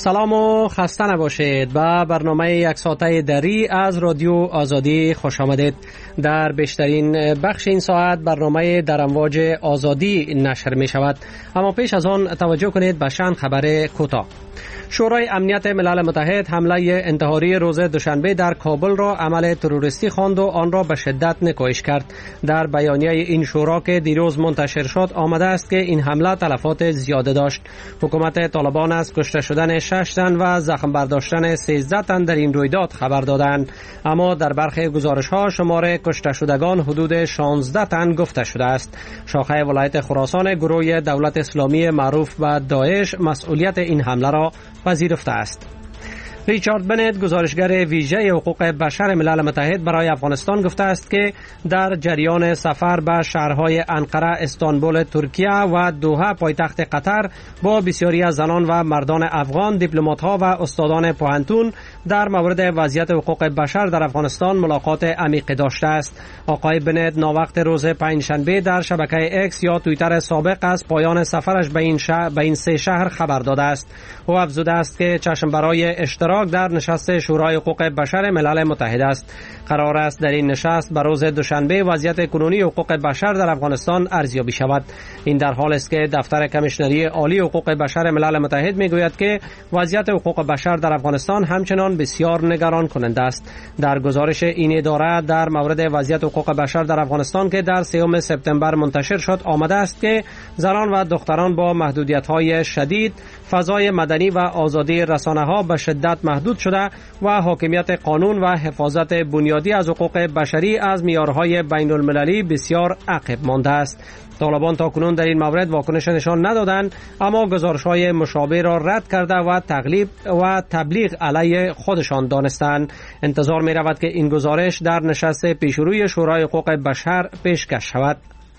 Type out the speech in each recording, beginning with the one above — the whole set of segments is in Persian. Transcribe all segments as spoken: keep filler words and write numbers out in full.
سلام و خسته نباشید. با برنامه یک ساعته دری از رادیو آزادی خوش آمدید. در بیشترین بخش این ساعت برنامه در امواج آزادی نشر می شود، اما پیش از آن توجه کنید به چند خبر کوتاه. شورای امنیت ملل متحد حمله انتحاری روز دوشنبه در کابل را عمل تروریستی خواند و آن را به شدت نکوهش کرد. در بیانیه این شورا که دیروز منتشر شد آمده است که این حمله تلفات زیاده داشت. حکومت طالبان از کشته شدن شش تن و زخم برداشتن سیزده تن در این رویداد خبر دادند، اما در برخی گزارش‌ها شمار کشته شدگان حدود شانزده تن گفته شده است. شاخه ولایت خراسان گروه دولت اسلامی معروف به داعش مسئولیت این حمله را پذیرفته است. ریچارد بنت، گزارشگر ویژه حقوق بشر ملل متحد برای افغانستان، گفته است که در جریان سفر به شهرهای انقره، استانبول ترکیه و دوحه پایتخت قطر با بسیاری از زنان و مردان افغان، دیپلمات‌ها و استادان پوهنتون در مورد وضعیت حقوق بشر در افغانستان ملاقات عمیقی داشته است. آقای بنت ناوقت روز پنجشنبه در شبکه اکس یا توییتر سابق از پایان سفرش به این شهر به این سه شهر خبر داده است. او افزوده است که چشم برای اشتراک در نشست شورای حقوق بشر ملل متحد است. قرار است در این نشست به روز دوشنبه وضعیت کنونی حقوق بشر در افغانستان ارزیابی شود. این در حال است که دفتر کمیشنری عالی حقوق بشر ملل متحد میگوید که وضعیت حقوق بشر در افغانستان همچنان بسیار نگران کننده است. در گزارش این اداره در مورد وضعیت حقوق بشر در افغانستان که در سوم سپتامبر منتشر شد آمده است که زنان و دختران با محدودیت‌های شدید، فضای مدنی و آزادی رسانه‌ها به شدت محدود شده و حاکمیت قانون و حفاظت بنیادی از حقوق بشری از معیارهای بین المللی بسیار عقب مانده است. طالبان تاکنون در این مورد واکنش نشان ندادند، اما گزارش‌های مشابه را رد کرده و تقلیب و تبلیغ علیه خودشان دانستند. انتظار می‌رود که این گزارش در نشست پیشروی شورای حقوق بشر پیشکش شود.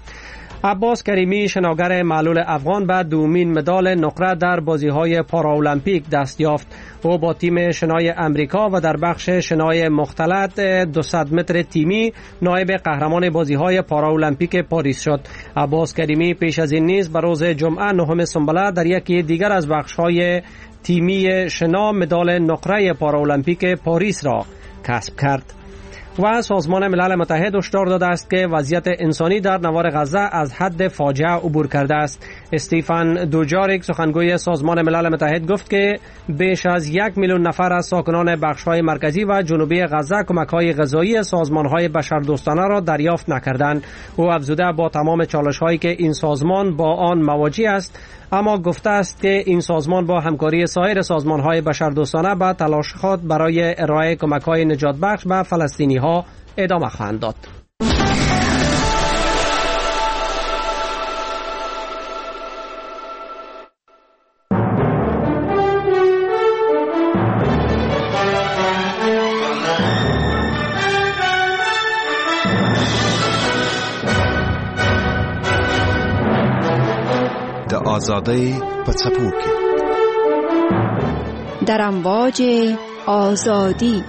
عباس کریمی، شناگر معلول افغان، به دومین مدال نقره در بازی‌های پاراولمپیک دست یافت. او با تیم شنای امریکا و در بخش شنای مختلط دویست متر تیمی نایب قهرمان بازی‌های پاراولمپیک پاریس شد. عباس کریمی پیش از این نیز به روز جمعه نهم سنبله در یکی دیگر از بخش‌های تیمی شنا مدال نقره پاراولمپیک پاریس را کسب کرد. و سازمان ملل متحد هشدار داده است که وضعیت انسانی در نوار غزه از حد فاجعه عبور کرده است. استیفن دوجاریک، سخنگوی سازمان ملل متحد، گفت که بیش از یک میلیون نفر از ساکنان بخش‌های مرکزی و جنوبی غزه کمک‌های غذایی سازمان‌های بشردوستانه را دریافت نکردند. او افزوده با تمام چالش‌هایی که این سازمان با آن مواجه است، اما گفته است که این سازمان با همکاری سایر سازمان‌های بشردوستانه به تلاش خود برای ارائه کمک‌های نجات بخش به فلسطینی‌ها ادامه خواهند داد. آزادی په څپو کې در امواج آزادی.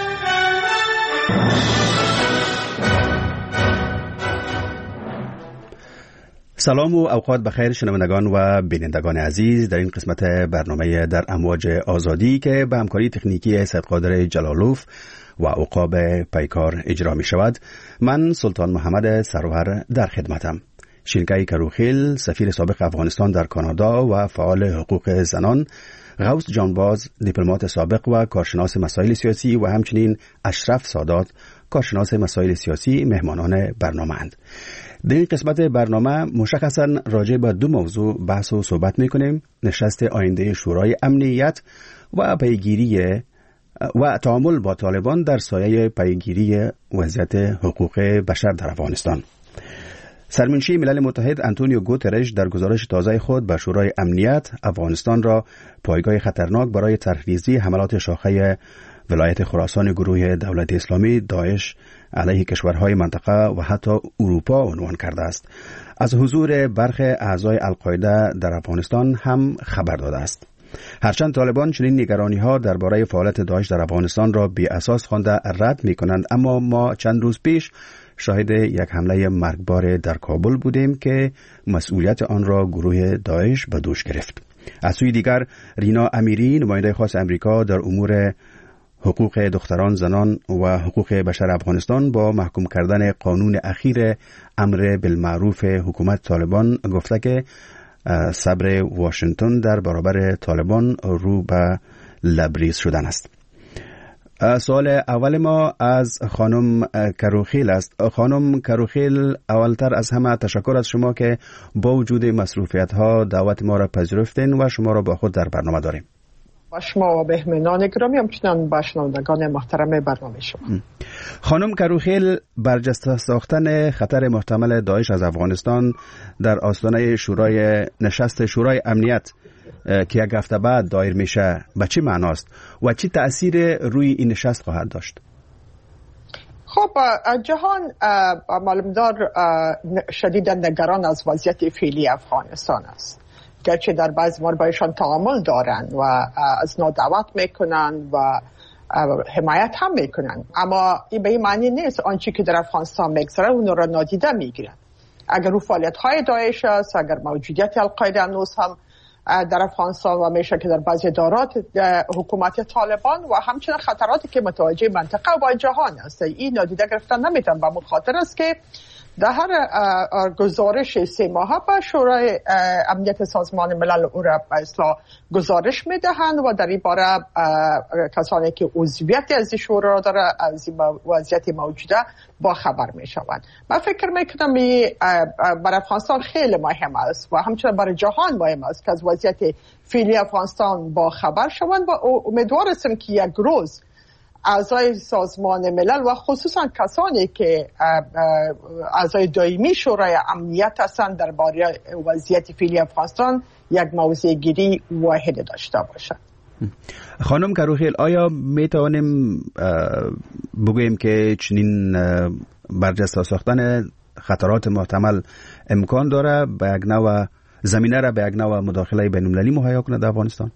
سلام و اوقات بخیر شنوندگان و بینندگان عزیز. در این قسمت برنامه در امواج آزادی که به همکاری تکنیکی سید قادر جلالوف و عقاب پیکار اجرا می شود، من سلطان محمد سرور در خدمتم. شینکای کروخیل، سفیر سابق افغانستان در کانادا و فعال حقوق زنان، غوث جانباز، دیپلمات سابق و کارشناس مسائل سیاسی، و همچنین اشرف سادات، کارشناس مسائل سیاسی مهمانان برنامه اند. در این قسمت برنامه مشخصا راجع به دو موضوع بحث و صحبت میکنیم: نشست آینده شورای امنیت و پیگیری و تعامل با طالبان در سایه پیگیری وضعیت حقوق بشر در افغانستان. سرمنشی ملل متحد آنتونیو گوترش در گزارش تازه خود به شورای امنیت افغانستان را پایگاه خطرناک برای طرحریزی حملات شاخه ولایت خراسان گروه دولت اسلامی داعش علیه کشورهای منطقه و حتی اروپا عنوان کرده است. از حضور برخی اعضای القاعده در افغانستان هم خبر داده است. هرچند طالبان چنین نگرانی‌ها درباره فعالیت داعش در افغانستان را بی اساس خوانده رد می‌کنند، اما ما چند روز پیش شاهد یک حمله مرگبار در کابل بودیم که مسئولیت آن را گروه داعش به دوش گرفت. از سوی دیگر رینا امیری نماینده خاص امریکا در امور حقوق دختران، زنان و حقوق بشر افغانستان با محکوم کردن قانون اخیر امر بالمعروف حکومت طالبان گفته که صبر واشنگتن در برابر طالبان رو به لبریز شدن است. سوال اول ما از خانم کروخیل است. خانم کروخیل، اولتر از همه تشکر از شما که با وجود مصروفیت ها دعوت ما را پذیرفتین و شما را با خود در برنامه داریم. با شما و بهمنان گرامی، همچنان با شنوندگان محترم برنامه شما. خانم کروخیل، برجسته ساختن خطر محتمل داعش از افغانستان در آستانه شورای نشست شورای امنیت که یک هفته بعد دایر میشه به چه معناست و چه تأثیر روی این نشست خواهد داشت؟ خب جهان معلومدار شدیدا نگران از وضعیت فعلی افغانستان است، گرچه در بعض مورد بایشان تعامل دارن و از نو دعوت میکنن و حمایت هم میکنن، اما این به این معنی نیست آنچه که در افغانستان میگذره اون را نادیده میگیرن. اگر رو فعالیت های داعش است، اگر موجودیت القاعده هنوز هم در افغانستان و میشه که در بعضی ادارات حکومت طالبان و همچنین خطراتی که متوجه منطقه و جهان است، این نادیده گرفتن نمیتون. به مخاطر است که در هر گزارش سه ماهه به شورای امنیت سازمان ملل او را به اصطلاح گزارش میدهند و در این باره کسانی که عضویت از شورا را داره از وضعیت موجوده با خبر میشوند. من فکر میکنم برای افغانستان خیلی مهم است و همچنین برای جهان مهم است که از وضعیت فعلی افغانستان با خبر شوند و امیدوار هستم که یک روز اعضای سازمان ملل و خصوصا کسانی که اعضای دائمی شورای امنیت هستند درباره وضعیت فعلی افغانستان یک موضع گیری واحد داشته باشند. خانم کروخیل، آیا می توانیم بگوییم که چنین برجسته ساختن خطرات محتمل امکان داره به یک نوع زمینه را به یک نوع مداخله بین‌المللی مهیا کنه در افغانستان؟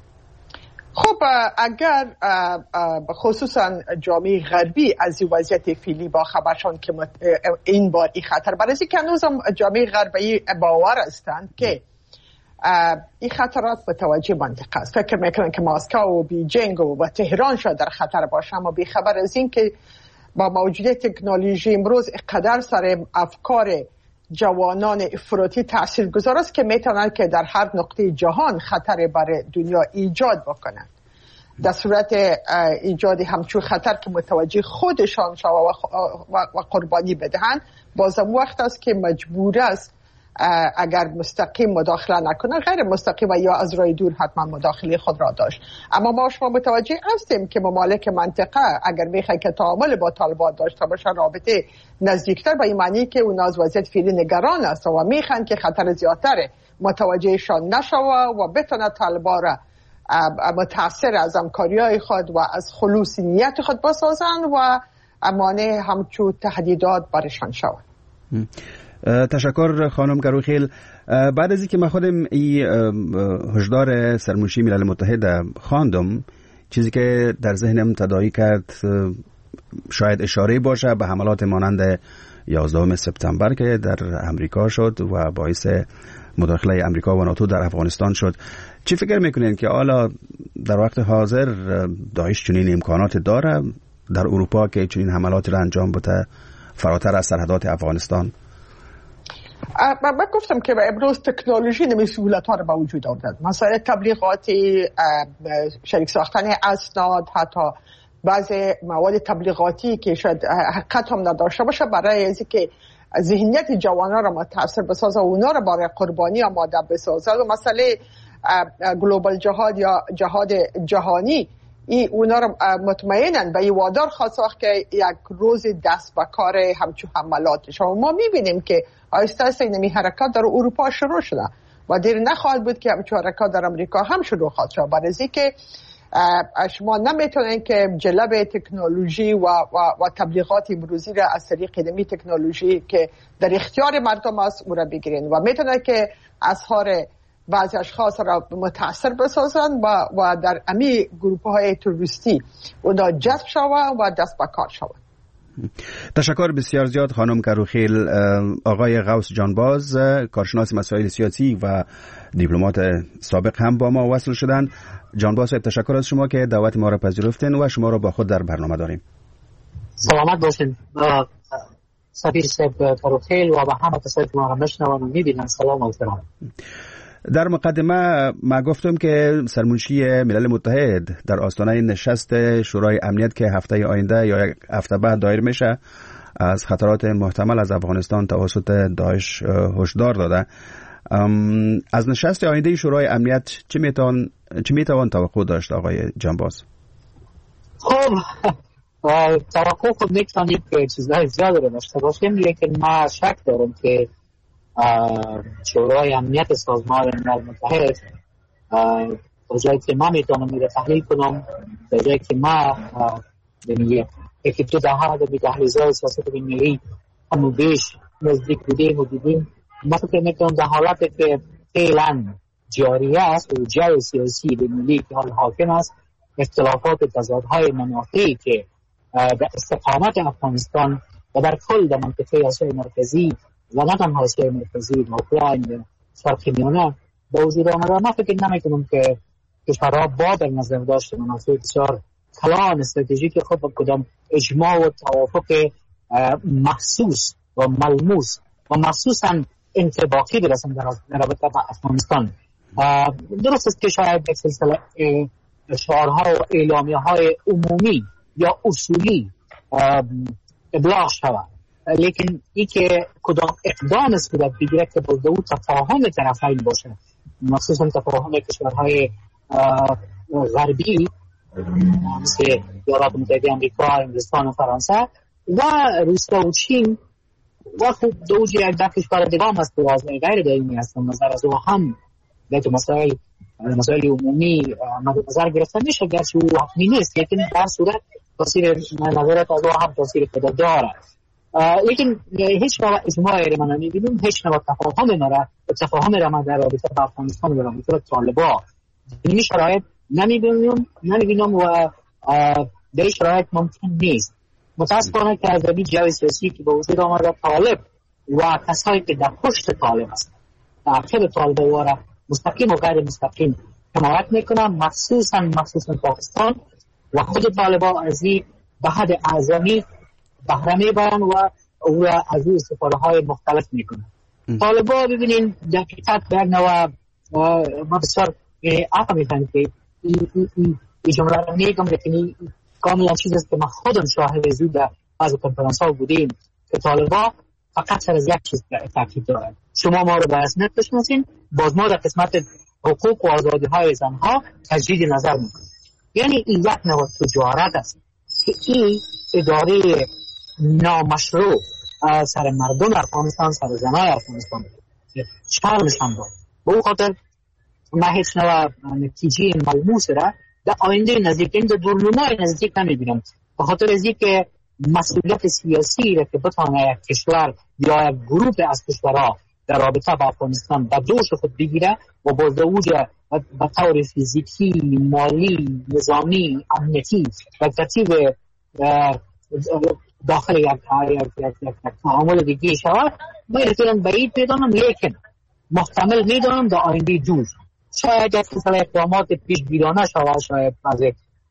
خب اگر خصوصا جامعه غربی از وضعیت فعلی با خبر شدند که این بار این خطر، برای اینکه هنوز جامعه غربی باور هستند که این خطرات متوجه منطقه است، فکر میکنن که مسکو و بیجینگ و تهران شاید در خطر باشه، اما بی خبر از این که با موجودیت تکنولوژی امروز اقدر سر افکار جوانان افراطی تاثیرگذار است که میتونند که در هر نقطه جهان خطر برای دنیا ایجاد بکنند. در صورت ایجاد همچون خطر که متوجه خودشان شوند و قربانی بدهند، باز وقت است که مجبور است اگر مستقیم مداخله نکنه، غیر مستقیم و یا از راه دور حتما مداخله خود را داشت. اما ما شما متوجه هستیم که ممالک منطقه اگر میخوان که تعامل با طالبان داشته باشن، رابطه نزدیکتر، به این معنی که اونا از وضعیت فعلی نگران است و میخوان که خطر زیادتر متوجهشان نشوه و بتونه طالبان را متاثر از همکاری‌های خود و از خلوص نیت خود بسازن و مانع همچون تهدیدات برشان شود. تشکر خانم کروخیل. بعد از اینکه من خودم این هشدار سرمنشی ملل متحد خواندم، چیزی که در ذهنم تداعی کرد شاید اشاره باشه به حملات مانند یازدهم سپتامبر که در امریکا شد و باعث مداخله امریکا و ناتو در افغانستان شد. چی فکر میکنین که حالا در وقت حاضر داعش چنین امکانات داره در اروپا که چنین حملات را انجام بده فراتر از سرحدات افغانستان؟ من گفتم که امروز تکنولوژی نمی سهولت ها رو به وجود آورد. مسائل تبلیغاتی، شریک ساختن اسناد، حتی بعضی مواد تبلیغاتی که شاید حقیقت هم نداشته باشه برای از اینکه ذهنیت جوانان را متاثر بسازه و اونا را برای قربانی آماده بسازه. و مسئله گلوبال جهاد یا جهاد جهانی، این اونا را مطمئنن به این وادار خواست که یک روز دست به کار همچون حملات شد. ما میبینیم که آهسته آهسته این حرکات در اروپا شروع شده و دیر نخواهد بود که همچون حرکات در امریکا هم شروع خواهد شد. برای اینکه شما نمیتونین که جلب تکنولوژی و, و, و تبلیغات امروزی را از طریق قدمی تکنولوژی که در اختیار مردم است او را بگیرین و میتونه که اظهار بعضی اشخاص را متاثر بسازن و, و در امی گروه های تروریستی اونا جذب شوند و دست به کار شوند. تشکر بسیار زیاد خانم کروخیل. آقای غوث جانباز، کارشناس مسائل سیاسی و دیپلمات سابق هم با ما وصل شدن. جانباز صاحب، تشکر از شما که دعوت ما را پذیرفتین و شما را با خود در برنامه داریم. سلامت باشین سفیر صاحب کروخیل و به همه کسایی که ما را میشنوند و میبینن. سلام و احترام. در مقدمه ما گفتم که سرمنشی ملل متحد در آستانه نشست شورای امنیت که هفته آینده یا یک هفته بعد دایر میشه از خطرات محتمل از افغانستان توسط داعش هشدار داده. از نشست آینده شورای امنیت چه میتوان چه میتوان توقع داشت آقای جانباز؟ خب توقع خود میتونید که چیزهای زیاده رو داشته باشیم، لیکن ما شک دارم که شورای امنیت سازمان ملل متحد به جایی که ما میتونم میره تحلیل کنم، به جایی که ما یکی دو دهه به تحلیل‌های سیاست بین‌المللی همون بیش نزدیک بودیم و دیدیم، ما فکر میکنم در حالتی که فعلا جاری است و جو سیاسی بین‌المللی که حال حاکم است، اختلافات تضادهای منافعی که در استقامت افغانستان و در کل در منطقه آسیای مرکزی و نه تنها آسیای مرکزی و اوکراین شرق میانه به وجود آمده، من فکر نمیکنم که کشورها با در نظر داشته منافع بسیار کلان استراتژیک خود با کدام اجماع و توافق محسوس و ملموس و مخصوصا انطباقی برسن در رابطه با افغانستان. درست است که شاید یک سلسله شعارها و اعلامیه‌های عمومی یا اصولی ابلاغ شود، لیکن ای که کدام اقدام صورت بگیره که با دو تفاهم طرفین باشه، مخصوصا تفاهم کشورهای غربی مثل ایالات متحده آمریکا، انگلستان و فرانسه و روسیه و چین و خب دوجی یک ده کشور دیگه هم هست که وازنه غیر دائمی هستن. نظر از او هم به مسائل مسائل عمومی مد نظر گرفته میشه، گرچه او حتمی نیست، لیکن در صورت تاثیر نظرات از او هم تاثیر خود داره. لیکن هیچ نوع اجماعی را من نمیبینم، هیچ نوع تفاهم مرا تفاهم را من در رابطه با افغانستان و رابطه با طالبان این شرایط نمیبینم نمیبینم و در این شرایط ممکن نیست. متاسفانه که از این جو سیاسی که به وجود آمده، طالب و کسایی که در پشت طالب هستند در عقب طالب واره مستقیم و غیر مستقیم حمایت میکنن، مخصوصا مخصوصا پاکستان و خود طالبان از این به حد اعظمی بهره میبرن و او را از این استفاده های مختلف میکنن. طالبان ببینین در حقیقت به یک نوع ما بسیار عقل میکنم که این جمله را میگم، لیکن کاملا چیز است که ما خودم شاهد زود در بعض کنفرانس ها بودیم که طالبان فقط سر از یک چیز تاکید دارند: شما ما رو به رسمیت بشناسین، باز ما در قسمت حقوق و آزادی های زنها تجدید نظر میکنیم. یعنی این یک نوع تجارت است که این اداره نامشروع سر مردم افغانستان، سر زنای افغانستان شرمشان داد. به اون خاطر ما هیچ نوع نتیجه ملموس را در آینده نزدیک، این در دورنمای نزدیک نمیبینم، به خاطر از اینکه مسئولیت سیاسی را که بتانه یک کشور یا یک گروه از کشورها در رابطه با افغانستان به دوش خود بگیره و با زوجه به طور فیزیکی، مالی، نظامی، امنیتی و ترتیب داخل یک تعامل دیگه شود، من احترام بعید میدانم، لیکن محتمل میدانم در آینده دور شاید یک سلسله اقدامات پیش گیرانه شود، شاید از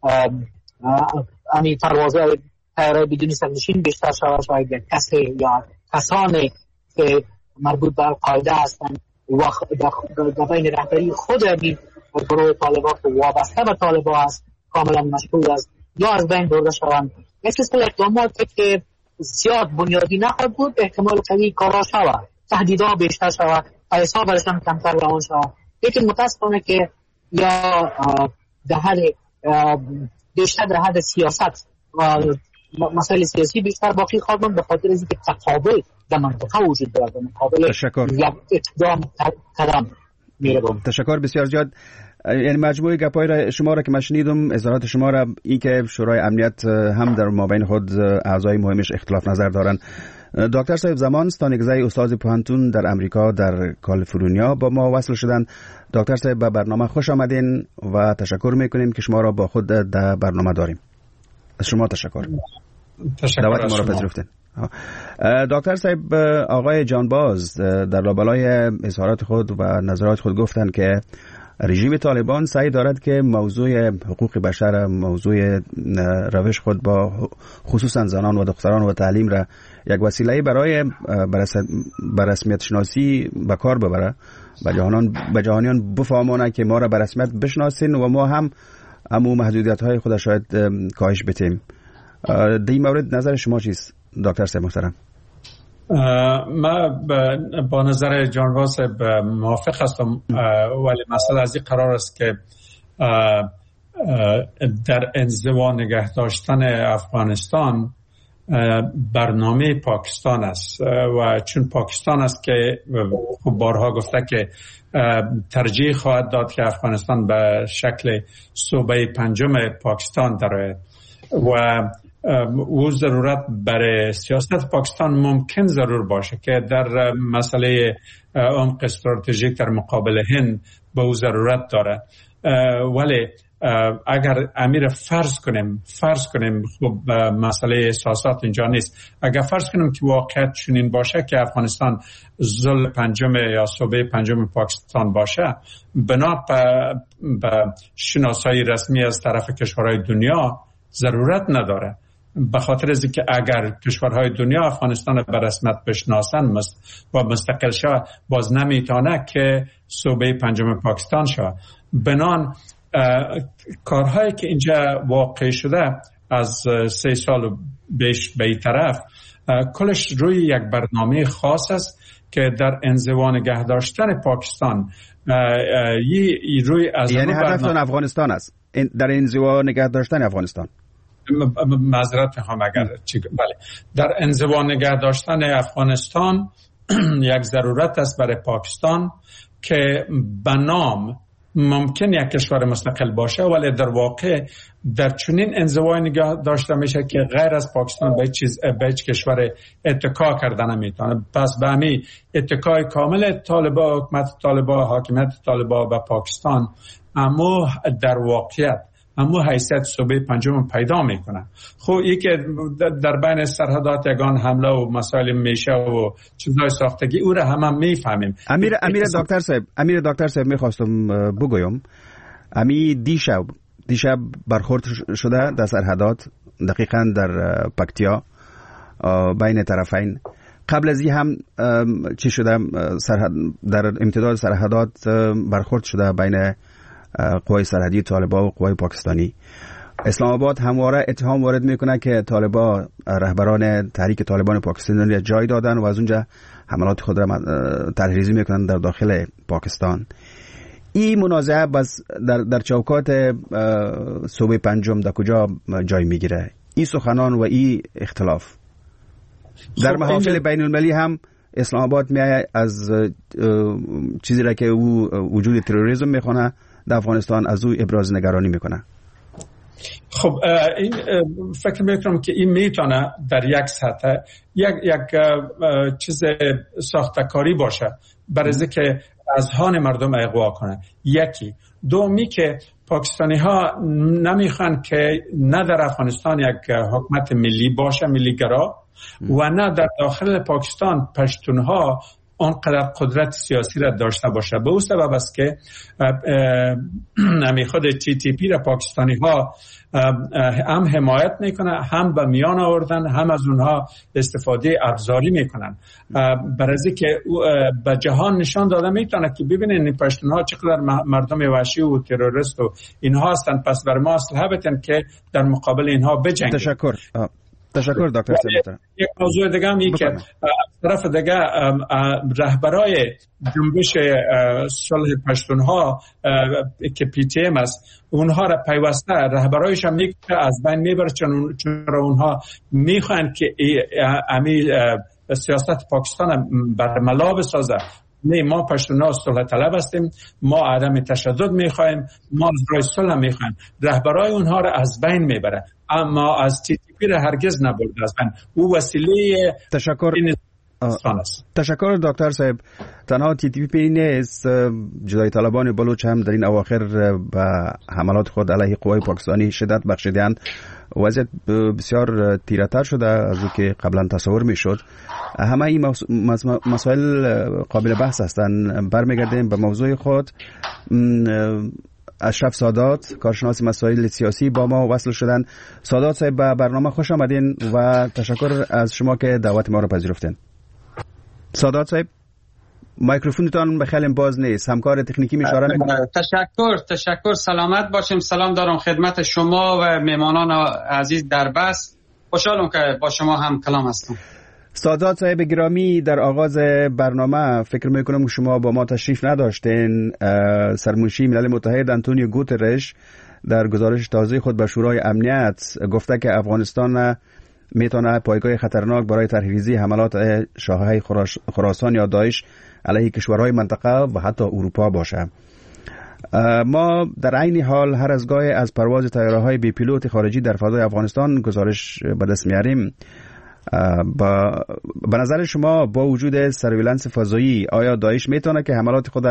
امی پروازهای طیاره‌های بدون سرنشین بیشتر شود، شاید یک کسی یا کسانی که مربوط به القاعده هستند و در بین رهبری خود امی گروه طالبان که وابسته به طالبان است کاملا مشغول است یا از بین برده شوند. یک سلسله اقداماتی که زیاد بنیادی نخواهد بود، احتمال قوی کارا شود، تهدیدها بیشتر شود، پیسا برشان کمتر روان شود، لیکن متاسفانه که یا در حد بیشتر در حد سیاست و مسائل سیاسی بیشتر باقی خواهد ماند، به خاطر از اینکه تقابل در منطقه وجود دارد، مقابل یک اقدام قدم میره. تشکر بسیار زیاد. یعنی مجموعه گپای را شما را که من شنیدم، اظهارات شما را، این که شورای امنیت هم در مابین خود اعضای مهمش اختلاف نظر دارند. دکتر صاحب زمان ستانگزی استاد پوهنتون در امریکا در کالیفرنیا با ما وصل شدن. دکتر صاحب به برنامه خوش آمدین و تشکر میکنیم که شما را با خود در برنامه داریم. از شما تشکر. دعوت ما را پذیرفتین. دکتر صاحب، آقای جانباز در لابلای اظهارات خود و نظرات خود گفتند که رژیم طالبان سعی دارد که موضوع حقوق بشر، موضوع روش خود با خصوصا زنان و دختران و تعلیم را یک وسیله برای به رسمیت شناسی به کار ببره و جهانیان به جهانیان بفهمونه که ما را به رسمیت بشناسین و ما هم همو محدودیت های خود شاید کاهش بدیم. در این مورد نظر شما چیست دکتر صاحب محترم؟ ما با نظر جانباز موافق هستم، ولی مسئله از این قرار است که در انزوا نگه داشتن افغانستان برنامه پاکستان است و چون پاکستان است که بارها گفته که ترجیح خواهد داد که افغانستان به شکل صوبه پنجم پاکستان درآید و او ضرورت برای سیاست پاکستان ممکن ضرور باشه که در مسئله عمق استراتژیک در مقابل هند به او ضرورت داره، ولی اگر امیر فرض کنیم فرض کنیم خب مسئله احساسات اینجا نیست، اگر فرض کنیم که واقعیت چنین باشه که افغانستان ضلع پنجم یا صوبه پنجم پاکستان باشه، بنا به شناسایی رسمی از طرف کشورهای دنیا ضرورت نداره، به خاطر از اینکه اگر کشورهای دنیا افغانستان به رسمیت بشناسن و مستقل شود، باز نمیتونه که صوبه پنجم پاکستان شود. بنان کارهایی که اینجا واقع شده از سه سال بیش به این طرف کلش روی یک برنامه خاص است که در انزوا نگه داشتن پاکستان ی روی از یعنی هدفتون افغانستان است، در انزوا نگه داشتن افغانستان. معذرت میخوام اگر بله، در انزوا نگه داشتن افغانستان یک ضرورت است برای پاکستان که به نام ممکن یک کشور مستقل باشه، ولی در واقع در چنین انزوای نگاه داشته میشه که غیر از پاکستان به چیز به هیچ کشور اتکا کردن نمیتونه. پس به همین اتکای کامل طالبان، حکومت طالبان، حاکمیت طالبان به پاکستان اما در واقعیت اما حیثیت صوبه پنجم پیدا میکنه. خب این که در بین سرحدات یگان حمله و مسائل میشه و چیزای ساختگی او را هم, هم میفهمیم. امیر امیر دکتر صاحب امیر دکتر صاحب میخواستم بگویم امی دیشب دیشب برخورد شده در سرحدات، دقیقاً در پکتیا بین طرفین. قبل از این هم چی شده؟ سرحد در امتداد سرحدات برخورد شده بین قوای سرحدی طالبان و قوای پاکستانی. اسلام آباد همواره اتهام وارد میکنه که طالبان رهبران تحریک طالبان پاکستانی را جای دادن و از اونجا حملات خود را طرحریزی میکنن در داخل پاکستان. این منازعه بس در در چوکات صوبه پنجم در کجا جای میگیره؟ این سخنان و این اختلاف در محافل بین المللی هم اسلام آباد میای از چیزی را که او وجود تروریسم میخونه در افغانستان از او ابراز نگرانی میکنه. خب این فکر میکنم که این میتونه در یک سطح یک یک چیز ساختکاری باشه برای اینکه اذهان مردم اغوا کنه. یکی دومی که پاکستانی ها نمیخوان که نه در افغانستان یک حکومت ملی باشه، ملی گرا، و نه در داخل پاکستان پشتونها آنقدر قدرت سیاسی را داشته باشه. به او سبب است که همی خود تی تی پی را پاکستانی ها هم حمایت میکنه، هم به میان آوردن، هم از اونها استفاده ابزاری میکنن، برای اینکه به جهان نشان داده میتونه که ببینین این پشتون ها چقدر مردم وحشی و تروریست و اینها هستن، پس بر ما اسلحه بدن که در مقابل اینها بجنگیم. تشکر. تشکر دکتر صاحب. یک موضوع دیگه هم این که طرف دیگه رهبرای جنبش صلح پشتونها که پی تی ام است، اونها را پیوسته رهبرایش هم میگه از بین میبره، چون چون اونها میخوان که امی سیاست پاکستان برملا بسازه. نه، ما پشتونها صلح طلب هستیم، ما عدم تشدد میخوایم، ما رای صلح میخوایم. رهبرای اونها را از بین میبره، اما از تی تی پی را هرگز نبرده از بین. او وسیله تشکر پاکستان است. تشکر دکتر صاحب. تنها تی تی پی نیست، جدای طالبان بلوچ هم در این اواخر به حملات خود علیه قوای پاکستانی شدت بخشیدند. وضعیت بسیار تیره‌تر شده از او که قبلا تصور میشد. همه این مسائل قابل بحث هستند. برمیگردیم به موضوع خود. اشرف سادات، کارشناس مسائل سیاسی، با ما وصل شدن. سادات صاحب، به برنامه خوش آمدین و تشکر از شما که دعوت ما را پذیرفتین. سادات صاحب، میکروفونتان به خیلی باز نیست. همکار تکنیکی میشاره نکنه. تشکر تشکر سلامت باشیم. سلام دارم خدمت شما و مهمانان عزیز در بس. خوشحالم که با شما هم کلام هستم. سادات صاحب گرامی، در آغاز برنامه فکر میکنم که شما با ما تشریف نداشتین. سرمنشی ملل متحد انتونیو گوترش در گزارش تازه خود به شورای امنیت گفته که افغانستان میتونه پایگاه خطرناک برای طرحریزی حملات شاههای خراسان یا داعش علیه کشورهای منطقه و حتی اروپا باشه. ما در عین حال هر از گاهی از پرواز طیاره‌های بی پیلوت خارجی در فضای افغانستان گزارش به دست میاریم. با به نظر شما با وجود سرویلنس فضایی آیا داعش میتونه که حملات خود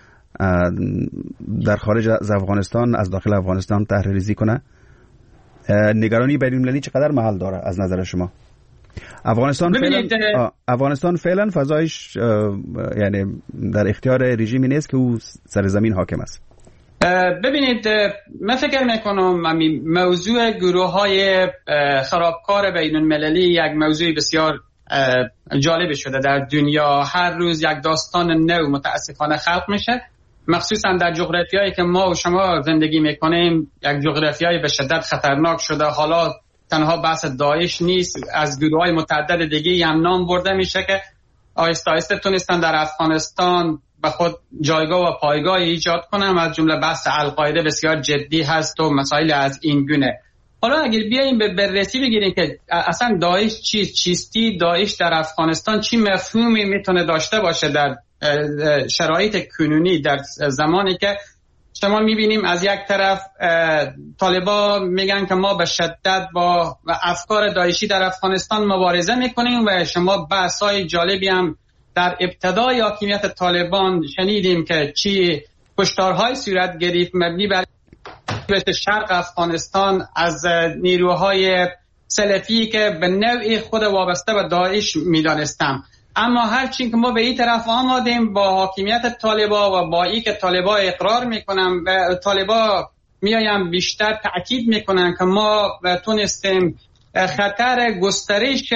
در خارج از افغانستان از داخل افغانستان طرحریزی کنه؟ نگرانی بین‌المللی چقدر محل داره از نظر شما؟ افغانستان فعلا افغانستان فعلا فضایش یعنی در اختیار رژیمی نیست که او سرزمین حاکم است. ببینید، من فکر میکنم موضوع گروه های خرابکار بین المللی یک موضوع بسیار جالب شده در دنیا. هر روز یک داستان نو متاسفانه خلق میشه، مخصوصا در جغرافیایی که ما و شما زندگی میکنیم. یک جغرافیایی به شدت خطرناک شده. حالا تنها بحث داعش نیست، از گروه های متعدد دیگه هم نام برده میشه که آهسته آهسته تونستن در افغانستان به خود جایگاه و پایگاه ایجاد کنم. از جمله بحث القاعده بسیار جدی هست و مسائل از این گونه. حالا اگر بیاییم به بررسی بگیریم که اصلا داعش چیست، چیستی داعش در افغانستان چی مفهومی میتونه داشته باشه در شرایط کنونی، در زمانی که شما میبینیم از یک طرف طالبا میگن که ما به شدت با افکار داعشی در افغانستان مبارزه میکنیم و شما بحث‌های جالبی هم در ابتدای حاکمیت طالبان شنیدیم که چی کشتارهای صورت گرفت مبنی بر شرق افغانستان از نیروهای سلفی که به نوعی خود وابسته به داعش میدانستم. اما هرچی که ما به این طرف آمدیم با حاکمیت طالبا و با این که طالبا اقرار میکنن و طالبا میایم بیشتر تأکید میکنن که ما تونستیم خطر گسترش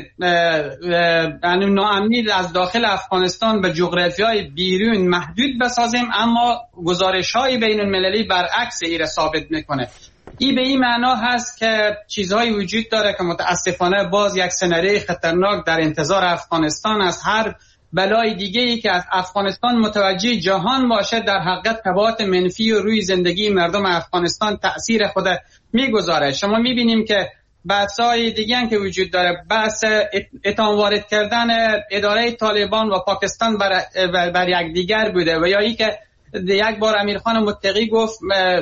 ناامنی از داخل افغانستان به جغرافیای بیرون محدود بسازیم، اما گزارش‌های بین المللی برعکس این ثابت میکنه. این به این معنا هست که چیزهایی وجود داره که متاسفانه باز یک سناریوی خطرناک در انتظار افغانستان از هر بلای دیگه‌ای که از افغانستان متوجه جهان باشه در حقیقت تبعات منفی و روی زندگی مردم افغانستان تأثیر خود میگذاره. شما میبینیم که بحث‌های دیگه هم که وجود داره، بحث اتهام وارد کردن اداره طالبان و پاکستان بر, بر یک دیگر بوده و یا ای که یک بار امیرخان متقی گفت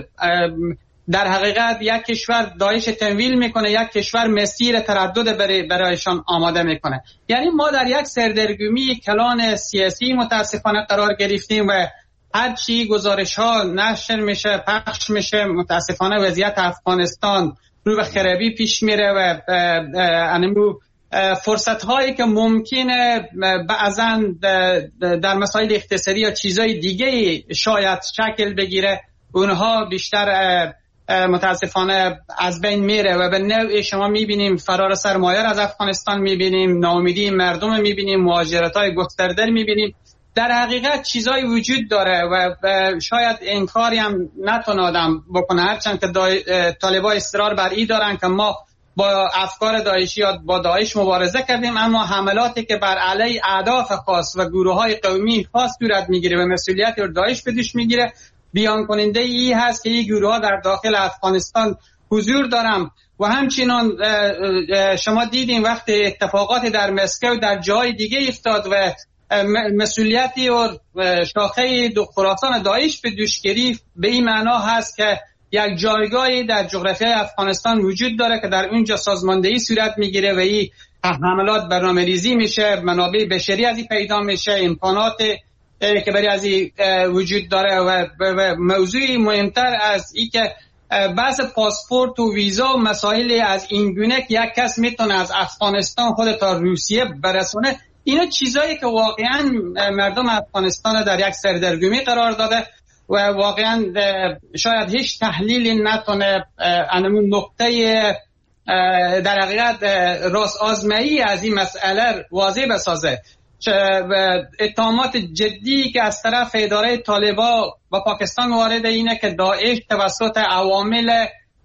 در حقیقت یک کشور داعش تمویل میکنه، یک کشور مسیر تردد برای برایشان آماده میکنه. یعنی ما در یک سردرگمی کلان سیاسی متاسفانه قرار گرفتیم و هر چی گزارش ها نشر میشه، پخش میشه، متاسفانه وضعیت افغانستان رو به خرابی پیش میره و انمو فرصت هایی که ممکنه بعضا در مسائل اقتصادی یا چیزای دیگه شاید شکل بگیره، اونها بیشتر متاسفانه از بین میره و به نوعی شما میبینیم فرار سرمایه از افغانستان میبینیم، ناامیدی مردم میبینیم، مهاجرت های گسترده میبینیم. در حقیقت چیزایی وجود داره و شاید انکاری هم نتونه آدم بکنه، هرچند که طالبان اصرار بر این دارن که ما با افکار داعشی یا با داعش مبارزه کردیم، اما حملاتی که بر علیه اهداف خاص و گروه های قومی خاص صورت میگیره و مسئولیت رو داعش به دوش میگیره، بیان کننده ای هست که این گروه ها در داخل افغانستان حضور دارم. و همچنین شما دیدین وقتی اتفاقاتی در مسکو در جای دیگه افتاد و مسئولیتی و شاخه دو خراسان داعش به دوش گرفت، به این معنا هست که یک جایگاهی در جغرافیای افغانستان وجود داره که در اونجا سازماندهی صورت میگیره و این حملات برنامه ریزی میشه، منابع بشری از این پیدا میشه، امکانات که برای از این وجود داره و موضوعی مهمتر از این که بحث پاسپورت و ویزا و مسائل از این گونه که یک کس میتونه از افغانستان خود تا روسیه برسونه، اینا چیزایی که واقعا مردم افغانستان در یک سردرگمی قرار داده و واقعا شاید هیچ تحلیلی نتونه انمون نقطه در حقیقت راست آزمایی از این مسئله واضح بسازه. اتهامات جدی که از طرف اداره طالبان و پاکستان وارد اینه که داعش توسط عوامل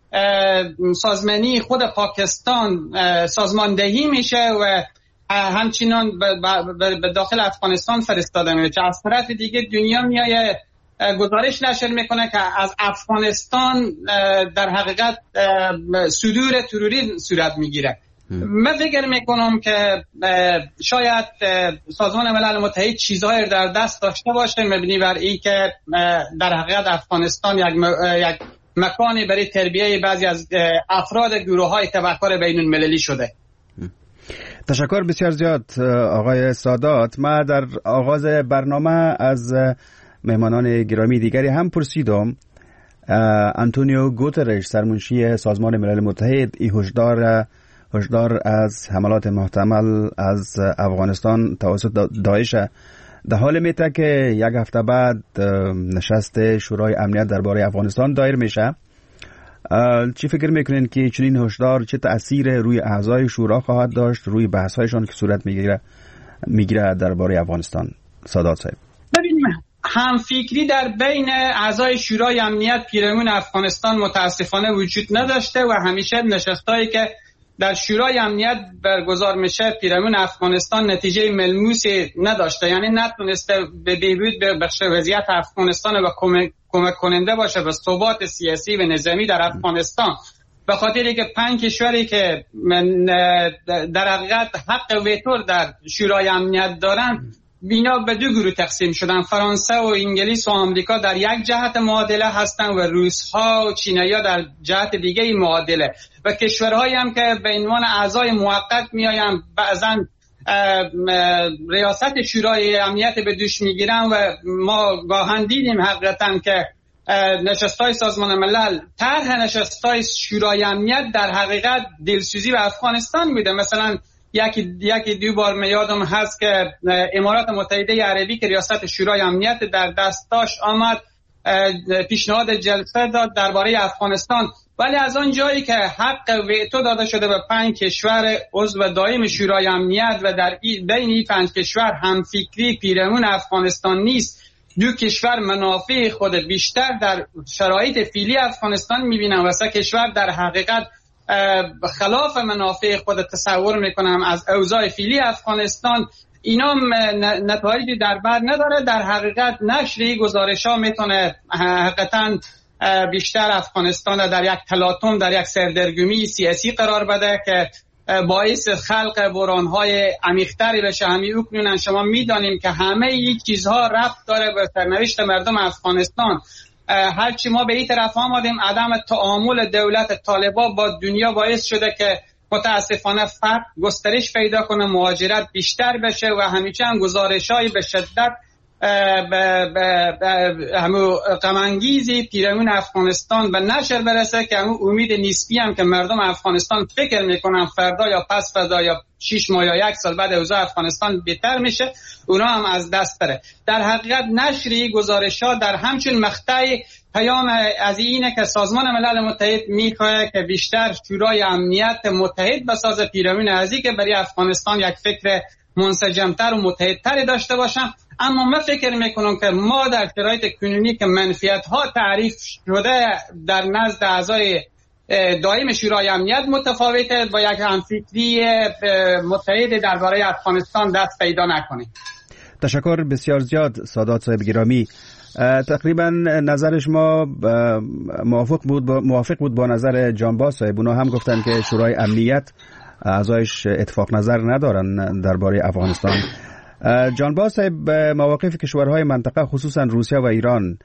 سازمانی خود پاکستان سازماندهی میشه و همچنان به داخل افغانستان فرستاده میشه. از طرف دیگه دنیا میایه گزارش نشر میکنه که از افغانستان در حقیقت صدور تروری صورت میگیره. من فکر میکنم که شاید سازمان ملل متحد چیزهای در دست داشته باشه مبنی بر این که در حقیقت افغانستان یک, م... یک مکانی برای تربیه بعضی از افراد گروه های تفکر بین المللی شده. تشکر بسیار زیاد آقای سادات. ما در آغاز برنامه از مهمانان گرامی دیگری هم پرسیدم. آنتونیو گوترش سرمنشی سازمان ملل متحد ای هشدار هشدار از حملات محتمل از افغانستان توسط داعش در حال میته که یک هفته بعد نشست شورای امنیت درباره افغانستان دایر میشه. چی فکر میکنین که چنین هشدار چه تأثیر روی اعضای شورا خواهد داشت، روی بحث‌هایشان که صورت میگیره میگیره درباره افغانستان؟ سادات صاحب. ببین، هم فکری در بین اعضای شورای امنیت پیرامون افغانستان متاسفانه وجود نداشته و همیشه نشستایی که در شورای امنیت برگزار میشه پیرامون افغانستان نتیجه ملموسی نداشته، یعنی نتونسته به بهبود بخش وضعیت افغانستان و کمک کننده باشه به ثبات سیاسی و نظامی در افغانستان، به خاطری که پنج کشوری که در حقیقت حق ویتو در شورای امنیت دارن اینا به دو گروه تقسیم شدن. فرانسه و انگلیس و آمریکا در یک جهت معادله هستن و روس ها و چینایی ها در جهت دیگه معادله و کشورهایی هم که به عنوان اعضای موقت میایم بعضا ریاست شورای امنیت به دوش میگیرن و ما گاهن دیدیم حقیقتا که نشستای سازمان ملل طرح نشستای شورای امنیت در حقیقت دلسوزی به افغانستان بوده. مثلا یکی یکی دو بار میادم هست که امارات متحده عربی که ریاست شورای امنیت در دست داشت آمد پیشنهاد جلسه داد درباره افغانستان، ولی از آن جایی که حق ویتو داده شده به پنج کشور عضو دائم شورای امنیت و در بین این پنج کشور هم فکری پیرامون افغانستان نیست، دو کشور منافع خود بیشتر در شرایط فعلی افغانستان میبینن و سه کشور در حقیقت خلاف منافع خود تصور میکنم از اوضاع فعلی افغانستان. اینا نتایجی در بر نداره. در حقیقت نشری گزارش ها میتونه حقیقتا بیشتر افغانستان در یک تلاطم، در یک سردرگمی سیاسی قرار بده که باعث خلق بحران‌های عمیق‌تری بشه. همین اکنون شما میدانیم که همه این چیزها ربط داره به سرنوشت مردم افغانستان. هرچی ما به این طرف آمدیم عدم تعامل دولت طالبان با دنیا باعث شده که متاسفانه فرق گسترش پیدا کنه، مهاجرت بیشتر بشه و همیشه هم گزارش‌های به شدت به همون غم‌انگیزی پیرامون افغانستان به نشر برسه که همون امید نسبی هم که مردم افغانستان فکر میکنن فردا یا پس فردا یا شش ماه یا یک سال بعد اوضاع افغانستان بهتر میشه، اونا هم از دست بره. در حقیقت نشری گزارش‌ها در همچون مقطع پیام از اینه که سازمان ملل متحد میخواد که بیشتر شورای امنیت متحد بسازه پیرامون ازی که برای افغانستان یک فکر منسجمتر و متحدتری داشته باشم. اما من فکر میکنم که ما در شرایط کنونی که منفیت ها تعریف شده در نزد اعضای دائم شورای امنیت متفاوته، با یک همفکری متحد درباره افغانستان دست پیدا نکنیم. تشکر بسیار زیاد سادات صاحب گرامی. تقریبا نظر شما موافق بود با موافق بود با نظر جانباز صاحب. اونا هم گفتن که شورای امنیت اعضایش اتفاق نظر ندارن درباره افغانستان. جانباز صاحب، مواقف کشورهای منطقه خصوصا روسیه و ایران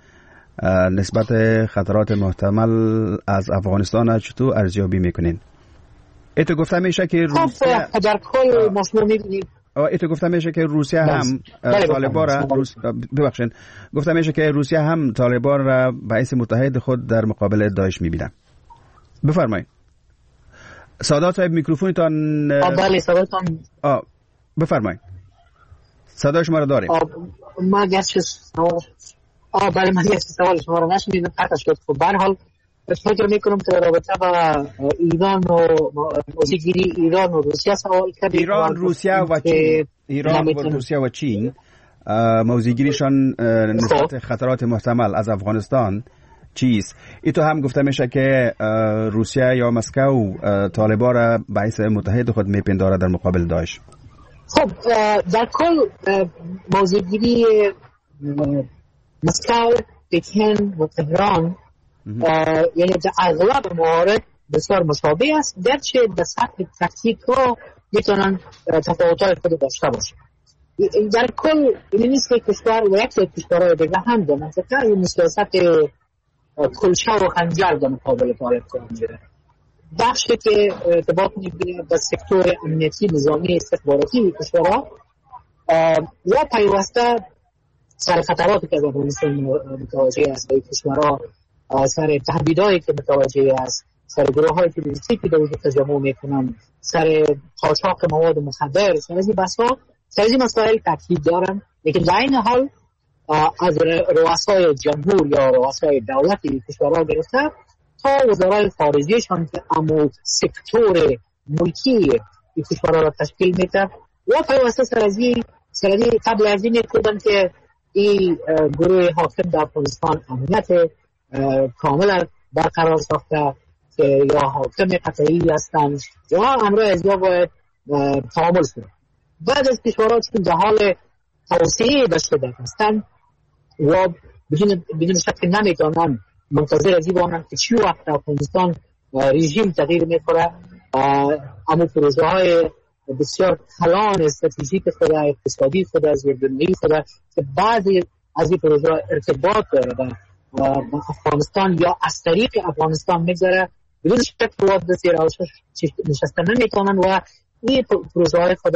نسبت خطرات محتمل از افغانستان چطور ارزیابی میکنین؟ ایتو گفته میشه که روسیه در کل ما می‌بینیم ایتو گفته میشه که روسیه هم طالبان را روس... ببخشید گفته میشه که روسیه هم طالبان را باعث متحد خود در مقابل داعش می‌بینه. بفرمایید. سادات صاحب میکروفونتان. بله صداتون. آ بفرمایید. صدای شما را داریم. ما گرچه سوال آ بله من گرچه سوال شما را نشنیدم قطع شد. خب به هر حال فکر میکنم که رابطه با ایران و موضوعگیری ایران و روسیه سوال کرد. ایران روسیه و چین ایران و روسیه و چین موضوعگیریشان نسبت خطرات محتمل از افغانستان چیست؟ ای تو هم گفته میشه که روسیه یا مسکو طالبان را باعث متحد خود میپنداره در مقابل داعش. خب در کل موضوعگیری مسکو، پکن و تهران یعنی در اغلب موارد بسیار مشابه است، گرچه در سطح تکتیک ها میتونن تفاوت‌های خود داشته باشه. در کل این نیست که کشور و یک کشورهای دیگه هم در منطقه این سیاست کلشه و خنجر در مقابل طالب قرار میگیره. بخشی که ارتباط میگیره با سکتور امنیتی نظامی استخباراتی کشورها یا پیوسته سر خطراتی که در افغانستان متوجه است برای کشورها، سر تهدیدهایی که متوجه است، سر گروه‌های تروریستی که در وجود تجمع میکنن، سر قاچاق مواد مخدر، سر از این بحث‌ها، سر از این مسائل تاکید دارن. لیکن در این حال از رؤسای جمهور یا رؤسای دولتی کشورها گرفته تا وزرای خارجیشان که امو سکتور ملکی این کشورها را تشکیل میده و پیوسته سرازی سرازی قبل از این کردن که این گروه حاکم در افغانستان امنیت کامل برقرار ساخته که یا حاکم قطعی هستند یا امر از یا باید تعامل شده. بعد از کشورها چون در حال توسعه شده هستند و بدون بدون شک نمیتونن منتظر از این باشند که چی وقت افغانستان رژیم تغییر میکنه، اما پروژه های بسیار کلان استراتژیک خود اقتصادی خود از یردنی خود که بعضی از این پروژه ارتباط داره با افغانستان یا از طریق افغانستان میگذره، بدون شک رواد دستی روشش نشستن نمیتونن و این پروژه های خود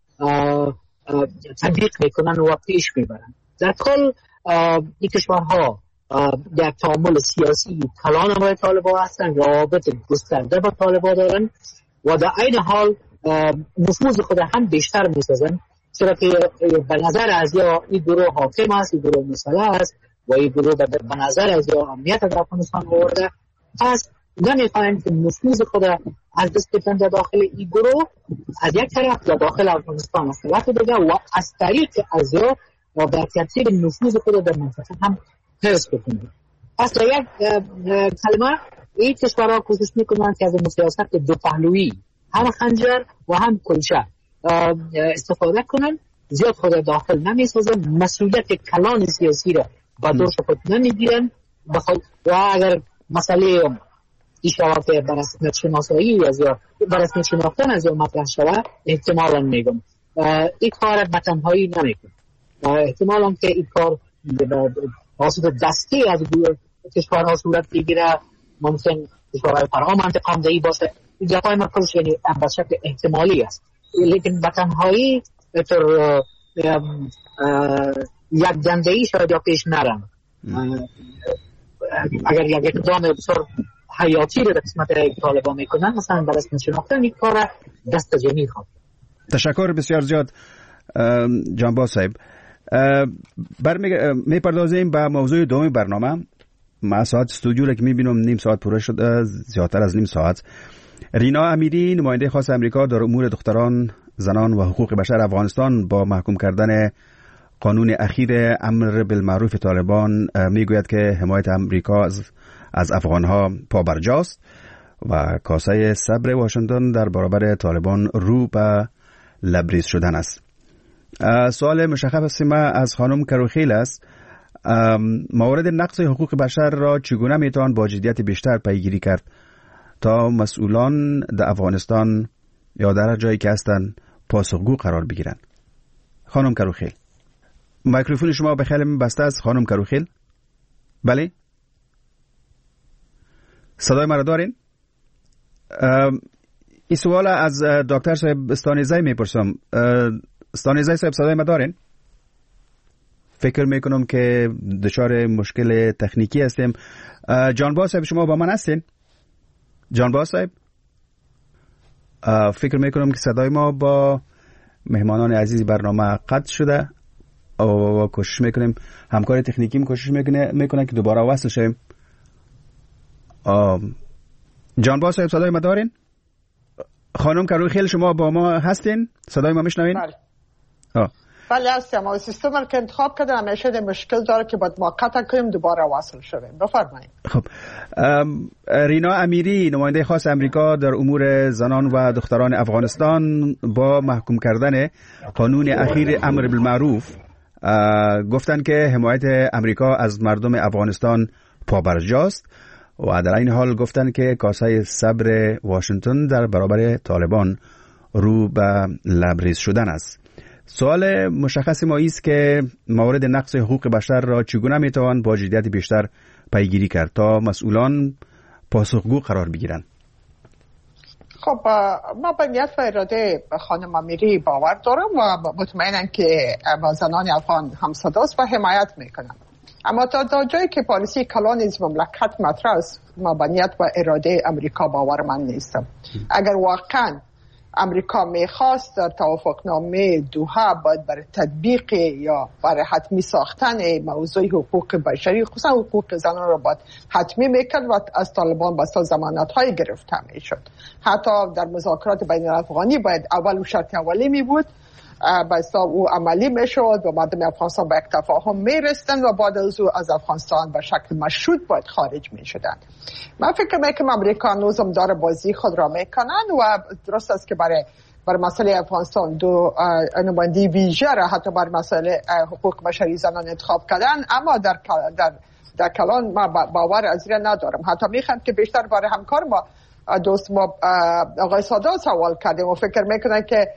تطبیق میکنن و پیش میبرن. در کل این کشورها در تعامل سیاسی کلان برای طالبان هستن، روابط گسترده با طالبان دارن و در این حال نفوذ خود هم بیشتر میسازن، چرا که به نظر از یا این گروه حاکم است، این گروه مسلح است و این گروه به نظر از یا امنیت در افغانستان آورده، پس نمیخواهند که نفوذ خود از دست بدن در داخل این گروه از یک طرف در داخل افغانستان از طرف دیگه و از طریق از یا و به ترتیب نفوذ خود در منطقه هم حفظ بکنه. پس در یک کلمه این کشورها کوشش میکنن که از سیاست دو پهلویی هم خنجر و هم کلشه استفاده کنن، زیاد خود داخل نمیسازن، مسئولیت کلان سیاسی را با دوش خود نمیگیرن و اگر مسئله این شواهد بر اساس شناسایی از یا بر اساس شناختن از یا مطرح شود احتمالا میگم این کار به تنهایی نمیکنه، احتمالا که این کار واسطه دستی از کشورها صورت بگیره، ممکن کشورهای فرام انتقام دهی باشه، این جاهای مکلش یعنی به شکل احتمالی است، لیکن به تنهایی طور یک دندهی شاید یا پیش نرم. اگر یک اقدام بسیار حیاتی رو قسمت طالبان میکنن مثلا بر اسم شناختن این کار دست جمعی خواد. تشکر بسیار زیاد جانباز صاحب. میپردازیم به موضوع دوم برنامه. ما ساعت استودیو را که میبینم نیم ساعت پوره شده، زیادتر از نیم ساعت. رینا امیری نماینده خاص امریکا در امور دختران، زنان و حقوق بشر افغانستان با محکوم کردن قانون اخیر امر بالمعروف طالبان میگوید که حمایت امریکا از, از افغانها پابرجاست و کاسه صبر واشنگتن در برابر طالبان رو به لبریز شدن است. سوال مشخص ما از خانم کروخیل است. موارد نقض حقوق بشر را چگونه میتوان با جدیت بیشتر پیگیری کرد تا مسئولان در افغانستان یا در جایی که هستند پاسخگو قرار بگیرند؟ خانم کروخیل، میکروفون شما به خیلی بسته است. خانم کروخیل، بله صدای مرا دارین؟ این سوال از دکتر صاحب استانیزی میپرسم. استانیزی صاحب صدای ما دارین؟ فکر میکنم که دچار مشکل تکنیکی هستیم. جانباز صاحب شما با من هستین؟ جانباز صاحب فکر میکنم که صدای ما با مهمانان عزیز برنامه قطع شده و کوشش میکنیم، همکار تکنیکیم کوشش میکنه میکنه که دوباره وصل شیم. جانباز صاحب صدای ما دارین؟ خانم کروخیل شما با ما هستین؟ صدای ما میشنوین؟ بله بله هستم. اما سیستم که انتخاب کردن همیشه ده مشکل داره که باید ما قطع کنیم دوباره وصل شویم. بفرمایید. خب رینا امیری نماینده خاص امریکا در امور زنان و دختران افغانستان با محکوم کردن قانون اخیر امر بالمعروف گفتن که حمایت امریکا از مردم افغانستان پابرجاست و در این حال گفتن که کاسه صبر واشنگتن در برابر طالبان رو به لبریز شدن است. سوال مشخص ما است که موارد نقض حقوق بشر را چگونه میتوان با جدیت بیشتر پیگیری کرد تا مسئولان پاسخگو قرار بگیرند؟ خب ما به نیت و اراده خانم امیری باور دارم و مطمئنم که با زنان افغان همصداست و حمایت میکنم. اما تا جایی که پالیسی کلانیسم مملکت مطرح است، ما به نیت و اراده امریکا باورمند نیستم. اگر واقعا امریکا میخواست در توافقنامه دوحه باید برای تطبیق یا برای حتمی ساختن موضوع حقوق بشری خصوصا حقوق زنان را باید حتمی میکرد و از طالبان بسا ضمانت های گرفته میشد. حتی در مذاکرات بین الافغانی باید اول و شرط اولی می بود بسا او عملی میشد و مردم افغانستان به یک تفاهم میرسیدن و بعد از او از افغانستان به شکل مشروط باید خارج میشدن. من فکر میکنم امریکا نوزم داره بازی خود را میکنن و درست است که برای بر مسئله افغانستان دو نماینده ویژه را حتی بر مسئله حقوق بشری زنان انتخاب کردن، اما در در در کلان ما باور از این ندارم. حتی میخوام که بیشتر برای همکار ما دوست ما آقای سادات سوال کردیم و فکر میکنن که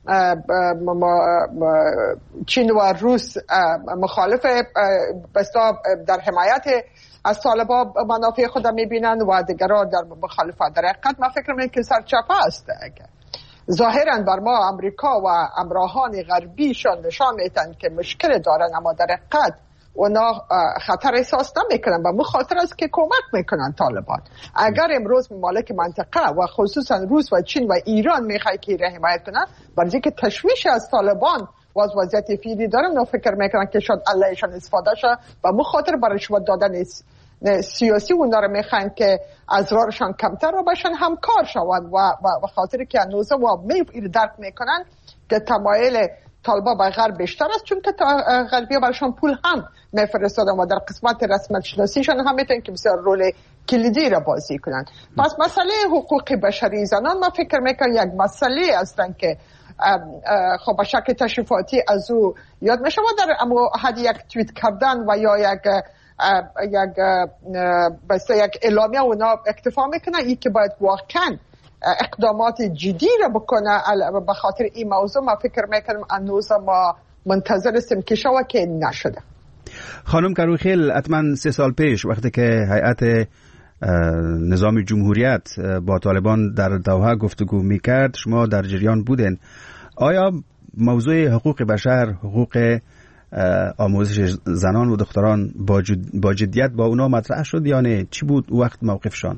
چین و روس مخالف بستا در حمایت از طالبان منافع خود میبینند و دیگران در مخالفت. در حقیقت من فکر میکنم که سرچپه است. ظاهرا بر ما امریکا و همراهان غربیشان نشان میدن که مشکل دارن، اما در حقیقت اونا خطر احساس نمیکنن و مخاطر است که کمک میکنن طالبان. اگر امروز ممالک منطقه و خصوصا روس و چین و ایران میخوای که ایران حمایت کنن برای اینکه تشویش از طالبان و از وضعیت فعلی دارن، نو فکر میکنن که شاید اللهشان استفاده شه و مخاطر برای شما دادن سیاسی اونا رو میخوان که ازرارشان کمتر رو بشن همکار شوند و و خاطر که هنوزه و می درک میکنن که تمایل طالبان به غرب بیشتر است، چون که غربی برشان پول هم میفرستادن و در قسمت رسمیت شناسیشان هم میتونن که بسیار رول کلیدی را بازی کنن. پس مسئله حقوق بشری زنان ما فکر میکنم یک مسئله هستن که خب به شکل تشریفاتی از او یاد میشه و در اما حد یک توییت کردن و یا یک یک بس یک اعلامیه اونا اکتفا میکنن. این که باید واقعا اقدامات جدی را بکنه به خاطر این موضوع ما فکر میکنم هنوز ما منتظر هستیم که شوه که نشده. خانم کروخیل، حتما سه سال پیش وقتی که هیئت نظام جمهوریت با طالبان در دوحه گفتگو میکرد شما در جریان بودین. آیا موضوع حقوق بشر، حقوق آموزش زنان و دختران با جدیت با اونا مطرح شد یا نه؟ چی بود وقت موقفشان؟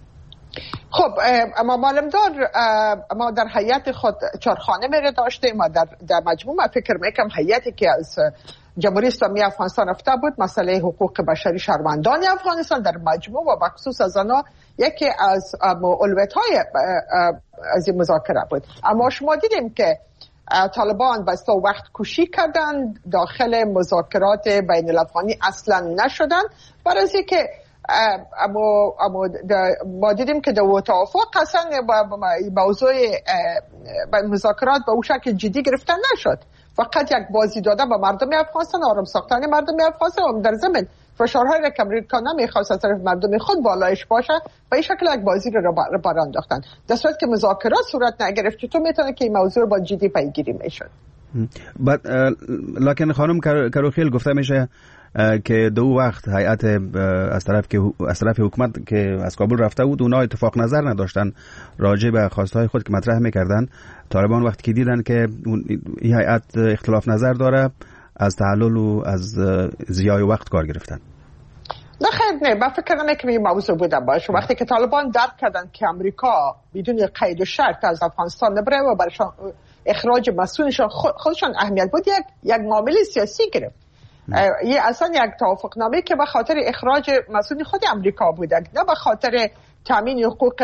خب اما معلوم دار ما در هیئت خود چهارخانه میره داشتیم و در, در مجموع ما فکر میکنم هیئتی که از جمهوری اسلامی افغانستان رفته بود مسئله حقوق بشری شهروندان افغانستان در مجموع و بخصوص از آنها یکی از اولویت‌های از این مذاکره بود. اما شما دیدیم که طالبان بسته وقت کشی کردن، داخل مذاکرات بین الافغانی اصلا نشدن، برای اینکه اما اما ما دیدیم که دو توافق اصلا موضوع مذاکرات به اون شکل جدی گرفته نشد. فقط یک بازی داده به مردم افغانستان، آرام ساختن مردم افغانستان و در ضمن فشارهایی را که امریکا نمیخواست از طرف مردم خود بالایش باشه و این شکل یک بازی را بران انداختن. در صورت که مذاکرات صورت نگرفت چطور میتونه که این موضوع با جدی پیگیری میشد؟ بعد لکن خانم کروخیل گفته میشه که دو وقت هیئت از طرف که از طرف حکومت که از کابل رفته بود اونا اتفاق نظر نداشتن راجع به خواستهای خود که مطرح میکردن. طالبان وقتی که دیدن که این هیئت اختلاف نظر داره از تحلل و از ضیاع وقت کار گرفتن. نه خیر نه، من فکر نمی‌کنم این موضوع بوده باشه. وقتی که طالبان درک کردن که امریکا بدون قید و شرط از افغانستان نبره و برایشان اخراج مسئولشان خودشان اهمیت بود، یک یک معامله سیاسی گرفت. یه اصلا یک توافقنامه که به خاطر اخراج مسئول خود امریکا بوده، نه به خاطر تامین حقوق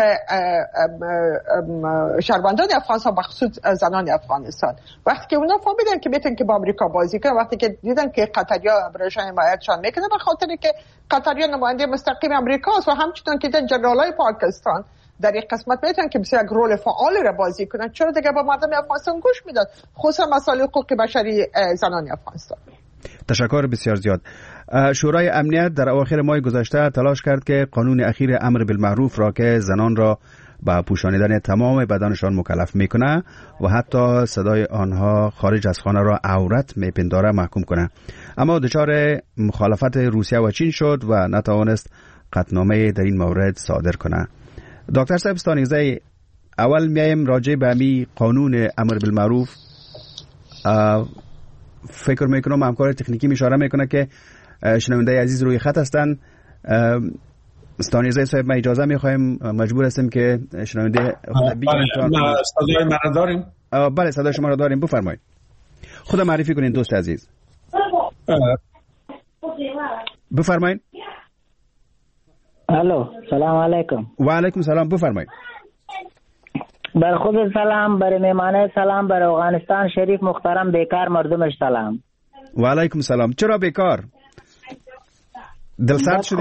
شهروندان افغانستان بخصوص زنان افغانستان. وقتی که اونا فهمیدن که میتونن که با امریکا بازی کنن، وقتی که دیدن که قطریا برایشان حمایتشان میکنه به خاطر که قطریا نماینده مستقیم امریکاست و همچنان که جنرالای پاکستان در این قسمت میتونن که بسیار رول فعالی را بازی کنن، چرا دیگه با مردم افغانستان گوش میداد، خصوصا مسائل حقوق بشری زنان افغانستان. تشکر بسیار زیاد. شورای امنیت در اواخر ماه گذشته تلاش کرد که قانون اخیر امر بالمعروف را که زنان را با پوشانیدن تمام بدنشان مکلف میکنه و حتی صدای آنها خارج از خانه را عورت میپنداره محکوم کنه، اما دچار مخالفت روسیه و چین شد و نتوانست قطعنامه در این مورد صادر کنه. دکتر صاحب ستانگزی، اول میایم راجع به می قانون امر بالمعروف. فکر میکنم همکار تکنیکی اشاره میکنه که شنونده عزیز روی خط هستن. ستانگزی صاحب ما اجازه میخوایم، مجبور هستیم که شنونده بله صدای من داریم. بله صدای شما را داریم، بفرمایید. خود معرفی کنین دوست عزیز. بفرمایید. الو سلام علیکم. و علیکم سلام، بفرمایید. بر خود سلام، بر میمانه سلام، بر افغانستان شریف محترم بیکار مردمش سلام. و علیکم سلام. چرا بیکار؟ دلسرد شده؟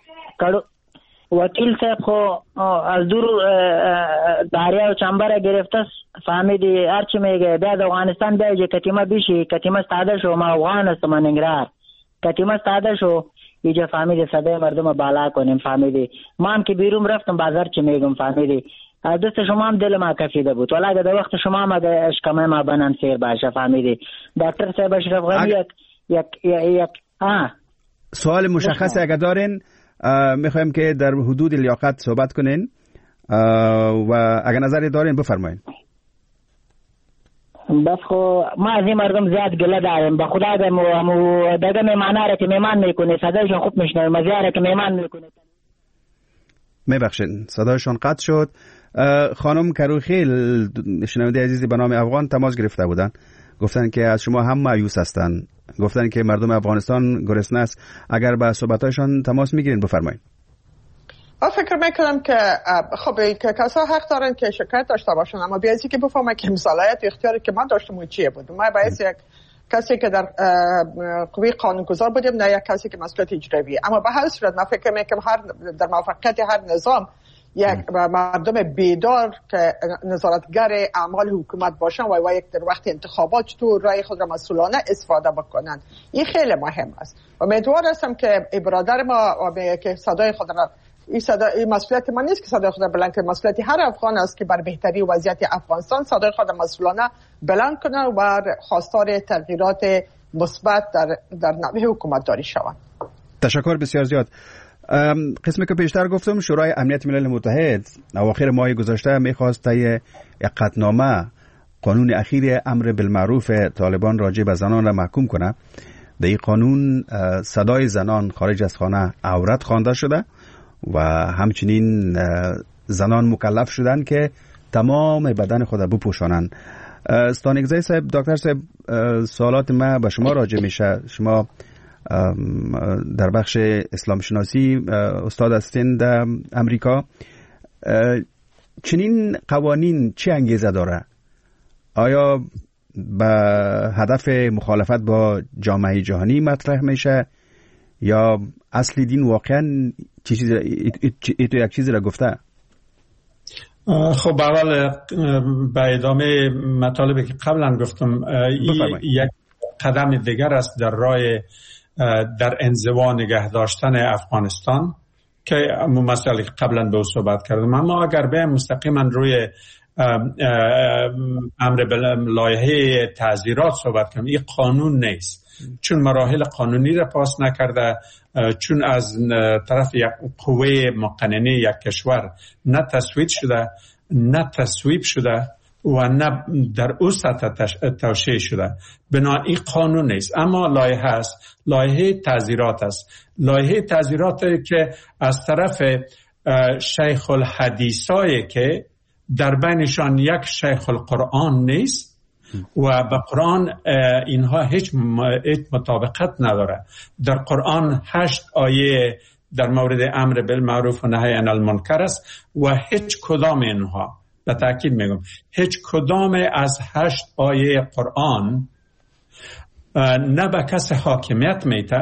وکیل صاحب خو از دور داریا و چنبره گرفته فهمیدی هرچی میگه بیا د افغانستان بیا چې کتیمه بیشي کتیمه ستاده شو، ما افغان هستم ننګرهار، کتیمه ستاده شو ایجا فهمیدی صدای مردم بالا کنیم، فهمیدی ما هم که بیرون رفتم بازار چی میگم، فهمیدی دست شما هم دل ما کفیده بود، ولی اگه در وقت شما هم اگه اشکمه ما بنان سیر باشه، فهمیدی دکتر صاحب اشرف غنی یک یک یک ها سوال مشخصی اگه دارین میخوایم که در حدود لیاقت صحبت کنین و اگه نظری دارین بفرمایید. بس خو ما از این مردم زیاد گله داریم، به خدا اگه مو دگه میمانه را که میمان میکنه صدایشون خوب میشنه، مزیاره که میمان میکنه. میبخشین صدایشون قطع شد. خانم کروخیل شنونده عزیزی به نام افغان تماس گرفته بودن، گفتن که از شما هم مایوس هستن، گفتن که مردم افغانستان گرسنه است. اگر به صحبتاشون تماس میگیرین بفرمایید. من فکر میکنم که خب که کسا حق دارن که شکایت داشته باشن، اما بیازی که بفهمم که صلاحیت اختیاری که من داشتم چیه بود. من باید یک کسی که در قوه قانونگذار بودیم، نه یک کسی که مسئولیت اجرایی. اما به هر صورت من فکر میکنم هر در موفقیت هر نظام یک مردم بیدار که نظارتگر اعمال حکومت باشن و یک در وقت انتخابات تو رای خود را مسئولانه استفاده بکنن، این خیلی مهم است. و امیدوار هستم که برادر ما و که صدای خود را این صدا این مسئولیت من نیست که صدای خود را بلند کنه، مسئولیت هر افغان است که بر بهتری وضعیت افغانستان صدای خود را مسئولانه بلند کنه و خواستار تغییرات مثبت در در نحوه حکومت داری شوند. تشکر بسیار زیاد. قسمی که پیشتر گفتم شورای امنیت ملل متحد اواخر ماه گذشته میخواست طی قطعنامه قانون اخیر امر بالمعروف طالبان راجع به زنان را محکوم کنه. در این قانون صدای زنان خارج از خانه عورت خوانده شده و همچنین زنان مکلف شدن که تمام بدن خود بپوشانند. ستانگزی صاحب، دکتر صاحب، سوالات ما به شما راجع میشه. شما در بخش اسلام شناسی استاد هستین در امریکا. چنین قوانین چه انگیزه داره؟ آیا به هدف مخالفت با جامعه جهانی مطرح میشه یا اصل دین واقعا چیزی ایتو یک چیزی را گفته؟ خب اول به ادامه مطالبی که قبلا گفتم، این یک قدم دیگر است در راه در انزوا نگه داشتن افغانستان که مسئله قبلا به صحبت کردم. اما اگر به مستقیما روی امر لایحه تعزیرات صحبت کنیم، این قانون نیست، چون مراحل قانونی را پاس نکرده، چون از طرف یک قوه مقننه یک کشور نه تصویب شده نه تصویب شده و نه در او سطح توشیح شده، بنابراین این قانون نیست. اما لایحه است، لایحه تعزیرات است، لایحه تعزیرات که از طرف شیخ الحدیثایی که در بینشان یک شیخ القرآن نیست و به قرآن اینها هیچ مطابقت نداره. در قرآن هشت آیه در مورد امر بالمعروف و نهی عن المنکر است و هیچ کدام اینها، به تأکید میگم، هیچ کدام از هشت آیه قرآن نه به کس حاکمیت میته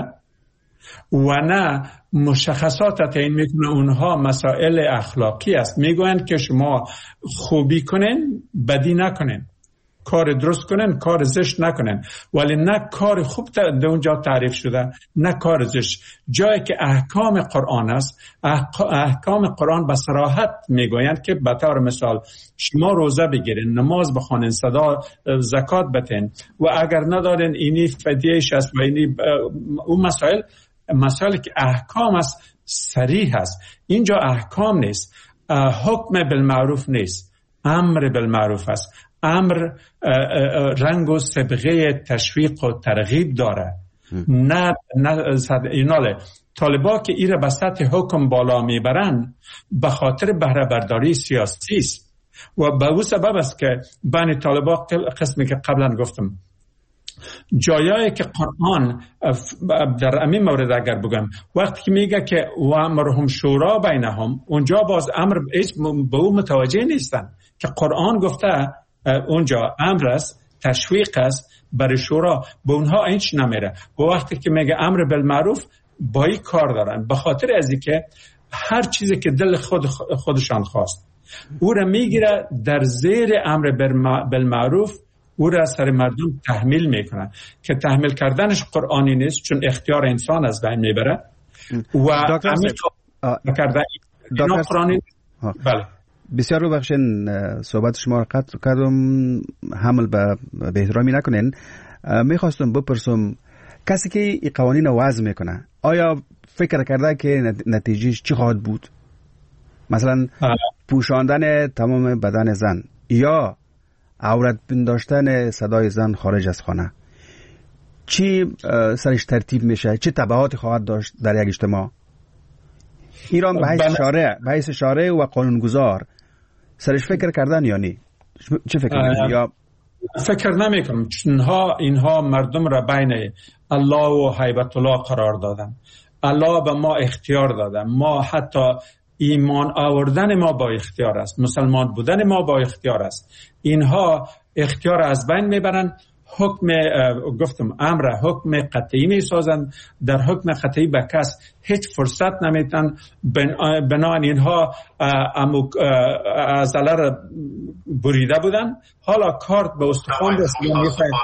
و نه مشخصات تعیین میکنه اونها مسائل اخلاقی است. میگویند که شما خوبی کنین بدی نکنین، کار درست کنن کار زشت نکنن، ولی نه کار خوب در اونجا تعریف شده نه کار زشت. جایی که احکام قرآن است، احکام قرآن به صراحت میگویند که به طور مثال شما روزه بگیرین، نماز بخونین، صدا زکات بدین و اگر ندارین اینی فدیهش است و اینی اون مسائل مسائلی که احکام است صریح است. اینجا احکام نیست، حکم بالمعروف نیست، امر بالمعروف است. امر رنگ و صبغه تشویق و ترغیب داره، نه نه ایناله طالبا که ایره به سطح حکم بالا میبرن به خاطر بهره برداری سیاسی است و به او سبب است که بین طالبا قسمی که قبلا گفتم جایایی که قرآن در همین مورد اگر بگم وقتی که میگه که و امرهم شورا بینهم، اونجا باز امر به او متوجه نیستن که قرآن گفته اونجا امر است، تشویق است برای شورا، به اونها اینچ نمیره. و وقتی که میگه امر بالمعروف با این کار دارن به خاطر ازی که هر چیزی که دل خود خودشان خواست او را میگیره در زیر امر بالمعروف، او را سر مردم تحمیل میکنه که تحمیل کردنش قرآنی نیست چون اختیار انسان از بین میبره و همین کردن اینا قرآنی نیست. بله بسیار رو بخشین، صحبت شما را قطع کردم، حمل به احترامی نکنین. میخواستم بپرسم کسی که این قوانین رو وضع میکنه آیا فکر کرده که نتیجهش چی خواهد بود؟ مثلا پوشاندن تمام بدن زن یا عورت پنداشتن صدای زن خارج از خانه، چی سرش ترتیب میشه؟ چه تبعاتی خواهد داشت در یک اجتماع؟ ایران به حیث شارع به حیث شارع و قانونگذار سرش فکر کردن یا نی؟ چه فکر میکنی؟ یا فکر نمیکنم، چون اینها مردم را بین الله و هیبت الله قرار دادن. الله به ما اختیار دادن، ما حتی ایمان آوردن ما با اختیار است، مسلمان بودن ما با اختیار است. اینها اختیار از بین میبرن، حکم گفتم امر حکم قطعی می سازند، در حکم قطعی به کس هیچ فرصت نمیتن. بنابراین اینها اموک عضله را بریده بودن، حالا کارت به استخوان رسیدن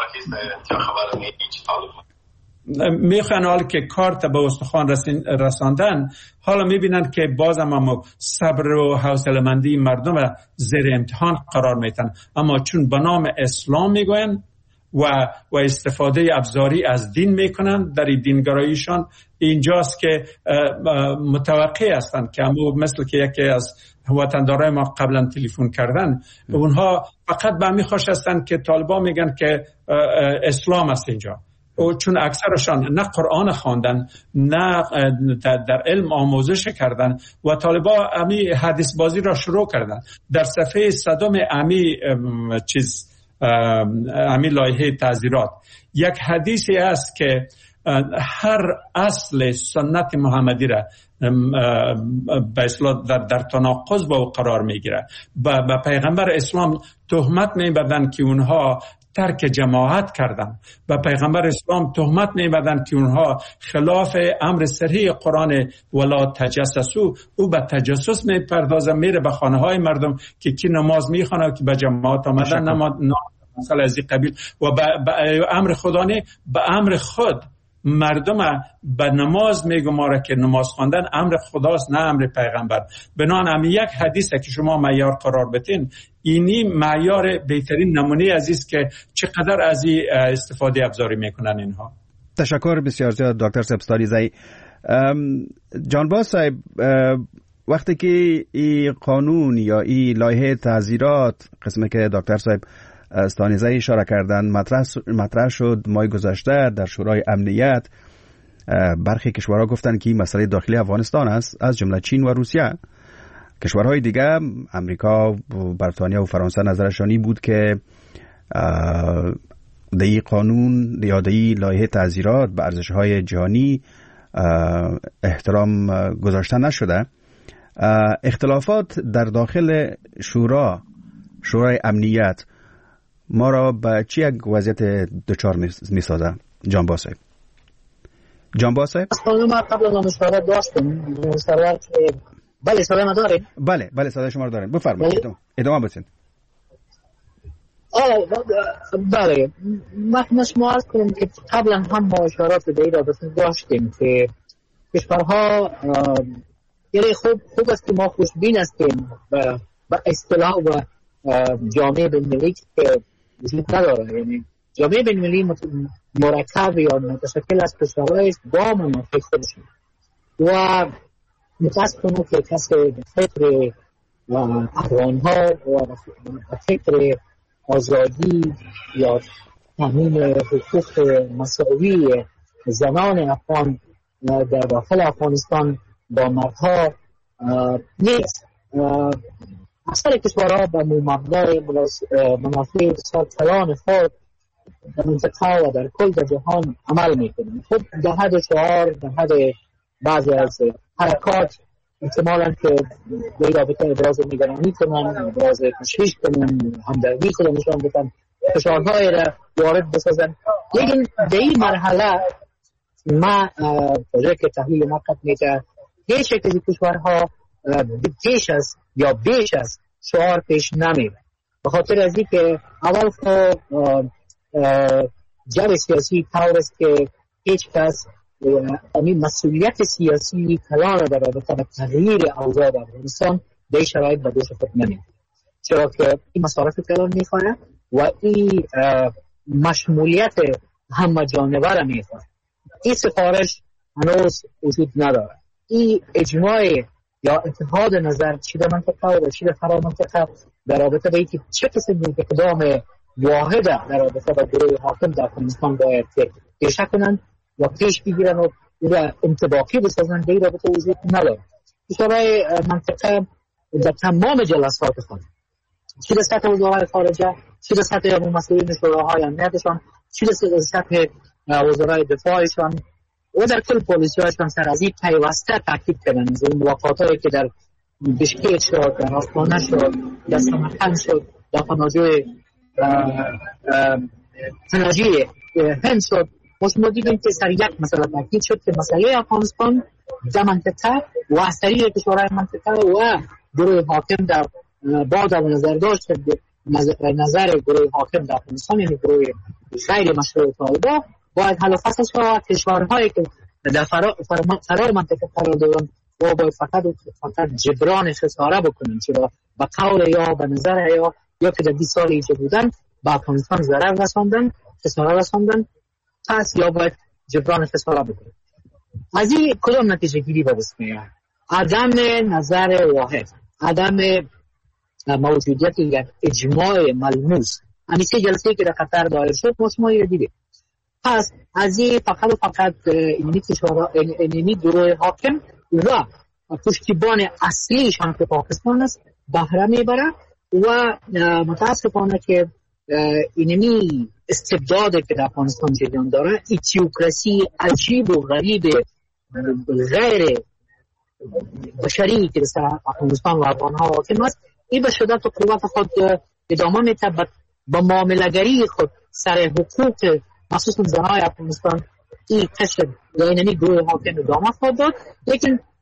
میخوان حالا که کارت به استخوان رساندن، حالا میبینن که باز هم صبر و حوصله‌مندی مردم زیر امتحان قرار میتن. اما چون به نام اسلام میگوین و و استفاده ابزاری از دین میکنن در دینگراییشان، اینجاست که متوقع هستند که همو مثل که یکی از وطندارای ما قبلا تلفن کردن، اونها فقط به همین خوش هستند که طالبان میگن که اسلام است اینجا، و چون اکثرشان نه قرآن خواندن نه در علم آموزش کردن و طالبان امی حدیث بازی را شروع کردن. در صفحه صدم امی چیز امی لایحه تعزیرات یک حدیثی است که هر اصل سنت محمدی را به اصطلاح در, در تناقض با او قرار میگیره. به پیغمبر اسلام تهمت میبردن که اونها ترک جماعت کردن، به پیغمبر اسلام تهمت میبردن که اونها خلاف امر صریح قرآن ولا تجسسو، او به تجسس میپردازه، میره به خانه های مردم که کی نماز میخونه که به جماعت آمدن نماز مثلا از این قبیل، و به امر خدا نه به امر خود مردم به نماز میگماره که نماز خواندن امر خداست نه امر پیغمبر. بنان هم یک حدیثه که شما معیار قرار بتین، اینی معیار بهترین نمونه عزیز که چقدر از این استفاده ابزاری میکنن اینها. تشکر بسیار زیاد دکتر صاحب ستاریزی. جانباز صاحب، وقتی که این قانون یا این لایحه تعزیرات قسمی که دکتر صاحب ستانیزی اشاره کردن مطرح مطرح شد ماه گذشته در شورای امنیت، برخی کشورها گفتن که این مسئله داخلی افغانستان است، از جمله چین و روسیه. کشورهای دیگه امریکا، بریتانیا و فرانسه نظرشانی بود که در این قانون یا در این لایحه تعزیرات به ارزش‌های جهانی احترام گذاشته نشده. اختلافات در داخل شورا شورای امنیت ما را به چی یک وضعیت دچار می‌سازه جانباز صاحب؟ جانباز صاحب ما قبل از مشاورت داشتیم مشاورت. بله صدای ما داریم؟ بله بله صدای شما رو داریم، بفرمایید ادامه بدین. آه بله ما شما عرض کنیم که قبلا هم مشاورات دیگه را داشتیم که کشورها یعنی خوب خوب است که ما خوشبین هستیم به اصطلاح و جامعه بین‌المللی که وجود نداره. یعنی جامعه بین‌المللی مرکب یا متشکل از کشورهای با منافع خودشون و متاسفانه که کسی فکر افغان‌ها و فکر آزادی یا تامین حقوق مساوی زنان افغان در داخل افغانستان با مردها نیست. اکثر کشورها به مبنای منافع کلان خود در منطقه و در کل در جهان عمل میکنند. خود در حد شعار، در حد بعضی از حرکات احتمالاً که به رابطه ابراز نگرانی کنن، ابراز تشویش کنن، همدردی کنن، نشان بدن، فشارهای را وارد بسازن. لیکن در این مرحله ما وجه که تحلیل ما قد میده هیچ یک از کشورها پیش از یا بیش از شعار پیش نمیره، به خاطر از این که اول خود جو سیاسی طور است که هیچ کس این مسئولیت سیاسی کلان در رابطه با تغییر اوضاع در افغانستان به شرایط به دوش خود نمیده، چرا که این مصارف کلان میخواه و این مشمولیت همه جانبه را میخواه. این سفارش هنوز وجود نداره. این اجماع یا اتحاد نظر چی در منطقه و چی در فرا منطقه در رابطه با اینکه چه قسم اقدام واحد در رابطه با گروه حاکم در افغانستان باید پیش کنند و پیش بگیرن و او انطباقی بسازن به این رابطه وجود نداره. شورای منطقه در تمام جلسات خود چی در سطح وزرای خارجه، چی در سطح مسئولین شوراهای امنیتشان، چی در سطح وزرای دفاعشان و در کل پلیسی‌هایشان سر از این پیوسته تاکید کردن از این ملاقات‌هایی که در بشکیک شد، در آستانه شد، در سمرقند شد، در پناهجوی پناهجوی هند شد. ما شما دیدیم که سر یک مسئله تاکید شد که مسئله افغانستان در منطقه و از طریق کشورهای منطقه و گروه حاکم در بعد از نظر داشت نظر گروه حاکم در افغانستان، یعنی گروه غیر مشروع طالبان، باید حل و فصل شود. کشورهایی که در فرار منطقه قرار دارند و باید فقط فقط جبران خساره بکنند، چرا به قول یا به نظر یا یا که در بیست سال اینجا بودن به افغانستان ضرر رساندن، خساره رساندن، پس یا باید جبران خساره بکنند. از این کدام نتیجه گیری به دست میاد؟ عدم نظر واحد، عدم موجودیت یک اجماع ملموس. همین سه جلسه که در قطر دایر شد ما شما رو دیدیم. پس از این فقط و فقط اینی کشورها اینی گروه حاکم و پشتیبان اصلیشان که پاکستان است بهره میبره و متاسفانه که اینی استبداد که در افغانستان جریان داره، ایتیوکراسی عجیب و غریب غیر بشری که در افغانستان و افغانها حاکم است، این به شدت و قوت خود ادامه میده با معامله‌گری خود سر حقوق مخصوصا زنای افغانستان. این قشر یا اینمی گروه حاکم ادامه خود داد، لیکن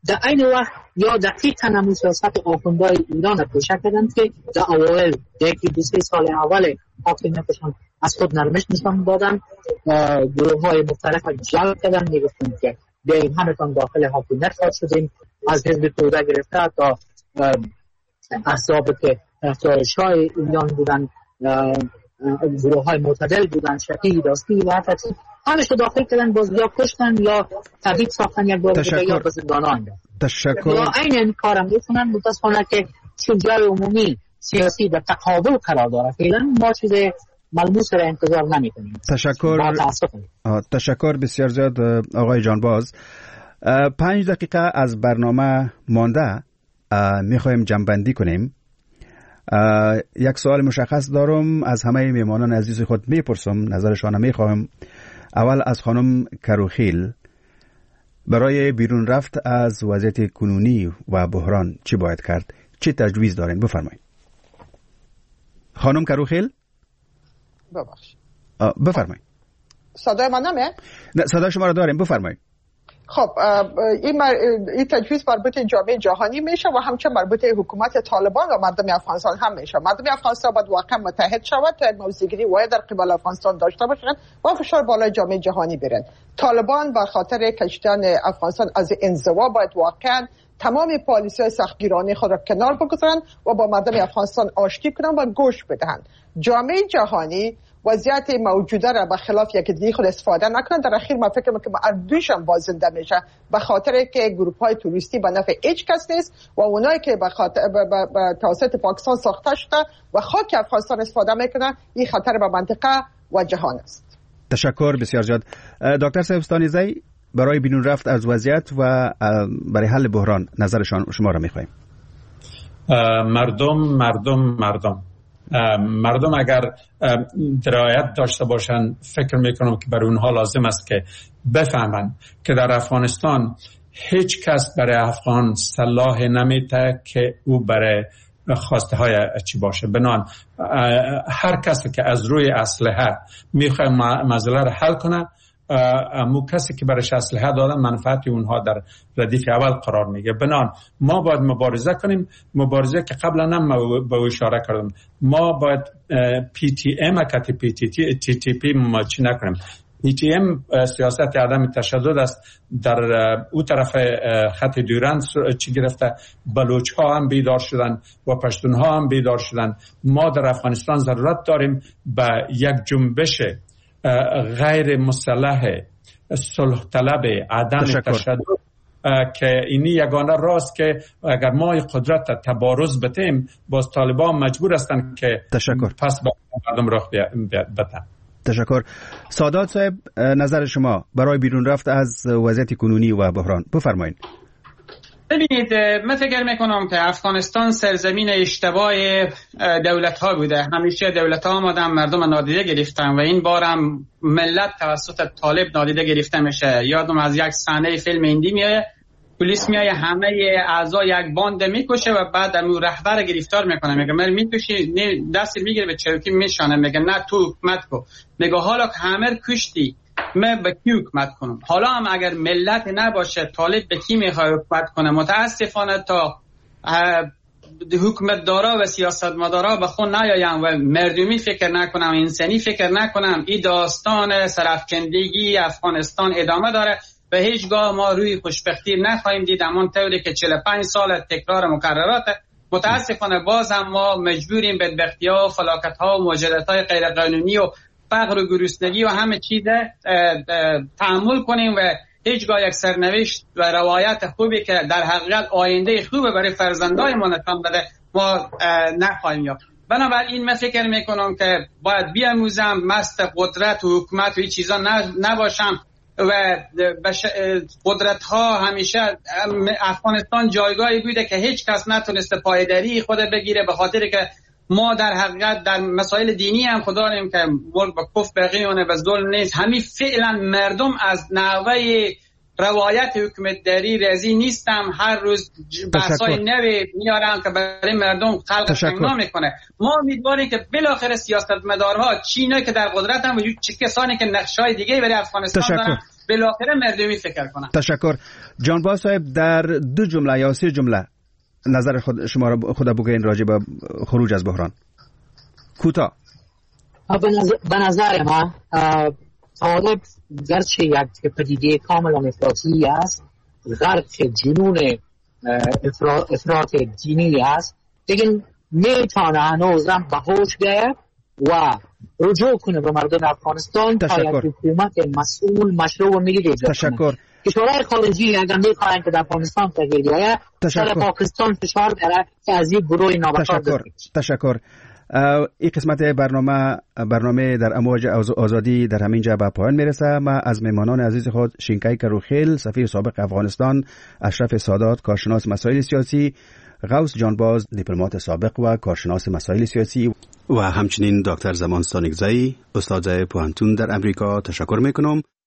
در این وقت یا دقیقا همون سیاست آخوندهای ایران رو پیشه کردن که در اوائل یکی دو سه سال اول حاکمیتشان از خود نرمش نشان دادن، گروه های مختلف رو جلب کردن، میگفتن که بیاییم همتان داخل حاکمیت خواهد شدیم، از حزب توده گرفته تا احزاب که طرفدارشاه ایران بودن، گروه های معتدل بودن، شقیق راستی و حتی همش رو داخل کردن، باز یا کشتن یا تبعید ساختن یک بار یا به زندان آنده. تشکر. یا این این کارم میکنن، متاسفانه که چون جای عمومی سیاسی و تقابل قرار داره فعلا ما چیز ملموس را انتظار نمی کنیم. تشکر. تشکر بسیار زیاد آقای جانباز. پنج دقیقه از برنامه مانده، میخوایم جمع‌بندی کنیم. یک سوال مشخص دارم از همه میمانان عزیز خود میپرسم، نظرشان میخواهم. اول از خانم کروخیل، برای بیرون رفت از وضعیت کنونی و بحران چی باید کرد؟ چی تجویز دارین؟ بفرمایید. خانم کروخیل ببخشید بفرمایید. صدای من نمیاد؟ نه صدای شما را داریم، بفرمایید. خب این مر... این تجویز مربوط جامعه جهانی میشه و همچنین مربوط حکومت طالبان و مردم افغانستان هم میشه. مردم افغانستان باید واقعا متحد شود تا موضوعگیری واحد در قبال افغانستان داشته باشند و فشار بالای جامعه جهانی برن. طالبان به خاطر کشیدن افغانستان از انزوا باید واقعا تمام پالیسی‌های سختگیرانه خود را کنار بگذارند و با مردم افغانستان آشتی کنند و گوش بدهند. جامعه جهانی وضعیت موجوده را به خلاف یک دیگه خود استفاده نکنن. در اخیر من فکر میکنم اردوشم بازنده میشه به خاطر که گروپ های توریستی به نفع هیچ کس نیست و اونایی که به خاطر به توسط پاکستان ساخته شده و خاک افغانستان استفاده میکنن، این خطر به منطقه و جهان است. تشکر بسیار زیاد. دکتر سیبستانیزی، برای بیرون رفت از وضعیت و برای حل بحران نظر شما را میخوایم. مردم مردم مردم مردم اگر درایت داشته باشند، فکر میکنم که برای اونها لازم است که بفهمند که در افغانستان هیچ کس برای افغان سلاح نمیده که او برای خواسته های چی باشه. بنان هر کسی که از روی اسلحه میخواد مسئله را حل کنه، امو کسی که برش اسلحه دادن منفعت اونها در ردیف اول قرار میگه. بنان ما باید مبارزه کنیم، مبارزه که قبلا هم به اشاره کردم. ما باید پی تی ام اکتی پی تی تی تی تی پی ما چی نکنیم. پی تی ام سیاست عدم تشدد است. در او طرف خط دیورند چی گرفته، بلوچ ها هم بیدار شدن و پشتون ها هم بیدار شدن. ما در افغانستان ضرورت داریم به یک جنبش غیر مسلح صلح طلب عدم تشدد که اینی یگانه راست که اگر ما قدرت تبارز بتیم باز طالبان مجبور هستند که تشکر. پس به مردم راه بدن. تشکر. سادات صاحب، نظر شما برای بیرون رفت از وضعیت کنونی و بحران بفرمایید. ببینید، من فکر میکنم که افغانستان سرزمین اشتباه دولت ها بوده. همیشه دولت ها آمدن مردم نادیده گرفتن و این بار هم ملت توسط طالب نادیده گرفته میشه. یادم از یک صحنه فیلم هندی میاد، پلیس میاد همه اعضای یک باند میکشه و بعد امو رهبر گرفتار میکنه، میگه من میکشی، دست میگیره به چوکی میشانه، میگه نه تو حکومت کو. میگه حالا که همه کشتی من به کی حکومت کنم؟ حالا هم اگر ملت نباشه طالب به کی میخواد حکومت کنه؟ متاسفانه تا حکومت دارا و سیاست مدارا به خود نیایم و مردمی فکر نکنم، انسانی فکر نکنم، این داستان سرافکندگی افغانستان ادامه داره و هیچگاه ما روی خوشبختی نخواهیم دید. همون طوری که چهل و پنج سال تکرار مکررات، متاسفانه باز هم ما مجبوریم بدبختی ها و فلاکت ها و مجازات های غیر قانونی و فقر و گرسنگی و همه چیز تحمل کنیم و هیچگاه یک سرنوشت و روایت خوبی که در حقیقت آینده خوبه برای فرزندای ما نشان بده ما نخواهیم یافت. بنابراین من فکر میکنم که باید بیاموزم، مست قدرت و حکومت و این چیزا نباشم و قدرت ها همیشه افغانستان جایگاهی بوده که هیچ کس نتونسته پایداری خود بگیره، به خاطر که ما در حقیقت در مسائل دینی هم خدا داریم که ملک با کفر بقیونه و ظلم نیست. همین فعلا مردم از نحوه روایت حکومتداری راضی نیستم. هر روز بحثای نوی میارن که برای مردم خلق تنگنا میکنه. ما امیدواریم که بالاخره سیاستمدارها چینایی که در قدرت هم وجود چه کسانی که نقشه‌های دیگه برای افغانستان دارن بالاخره مردمی فکر کنن. تشکر. جانباز صاحب، در دو جمله یا سه جمله نظر خود شما را خود بگوین راجع به خروج از بحران. کوتاه. به نظر من طالب گرچه یک پدیده کاملا افراطی است، غرق جنون افراط دینی است، لیکن میتونه هنوزم به هوش بیاید و رجوع کنه به مردم افغانستان تا یک حکومت مسئول مشروع و ملی اجرا کنه. کشورهای خارجی اگر میخواهند که در افغانستان تغییر بیاید، سر پاکستان فشار بیاره که از این گروه نابکار تشکر. تشکر. این قسمت برنامه برنامه در امواج آزادی در همین جا به پایان میرسه. ما از مهمانان عزیز خود شینکای کروخیل، سفیر سابق افغانستان، اشرف سادات، کارشناس مسائل سیاسی، غوث جانباز، دیپلمات سابق و کارشناس مسائل سیاسی، و همچنین دکتر زمان سانگزایی، استاد پوهنتون در امریکا تشکر میکنم.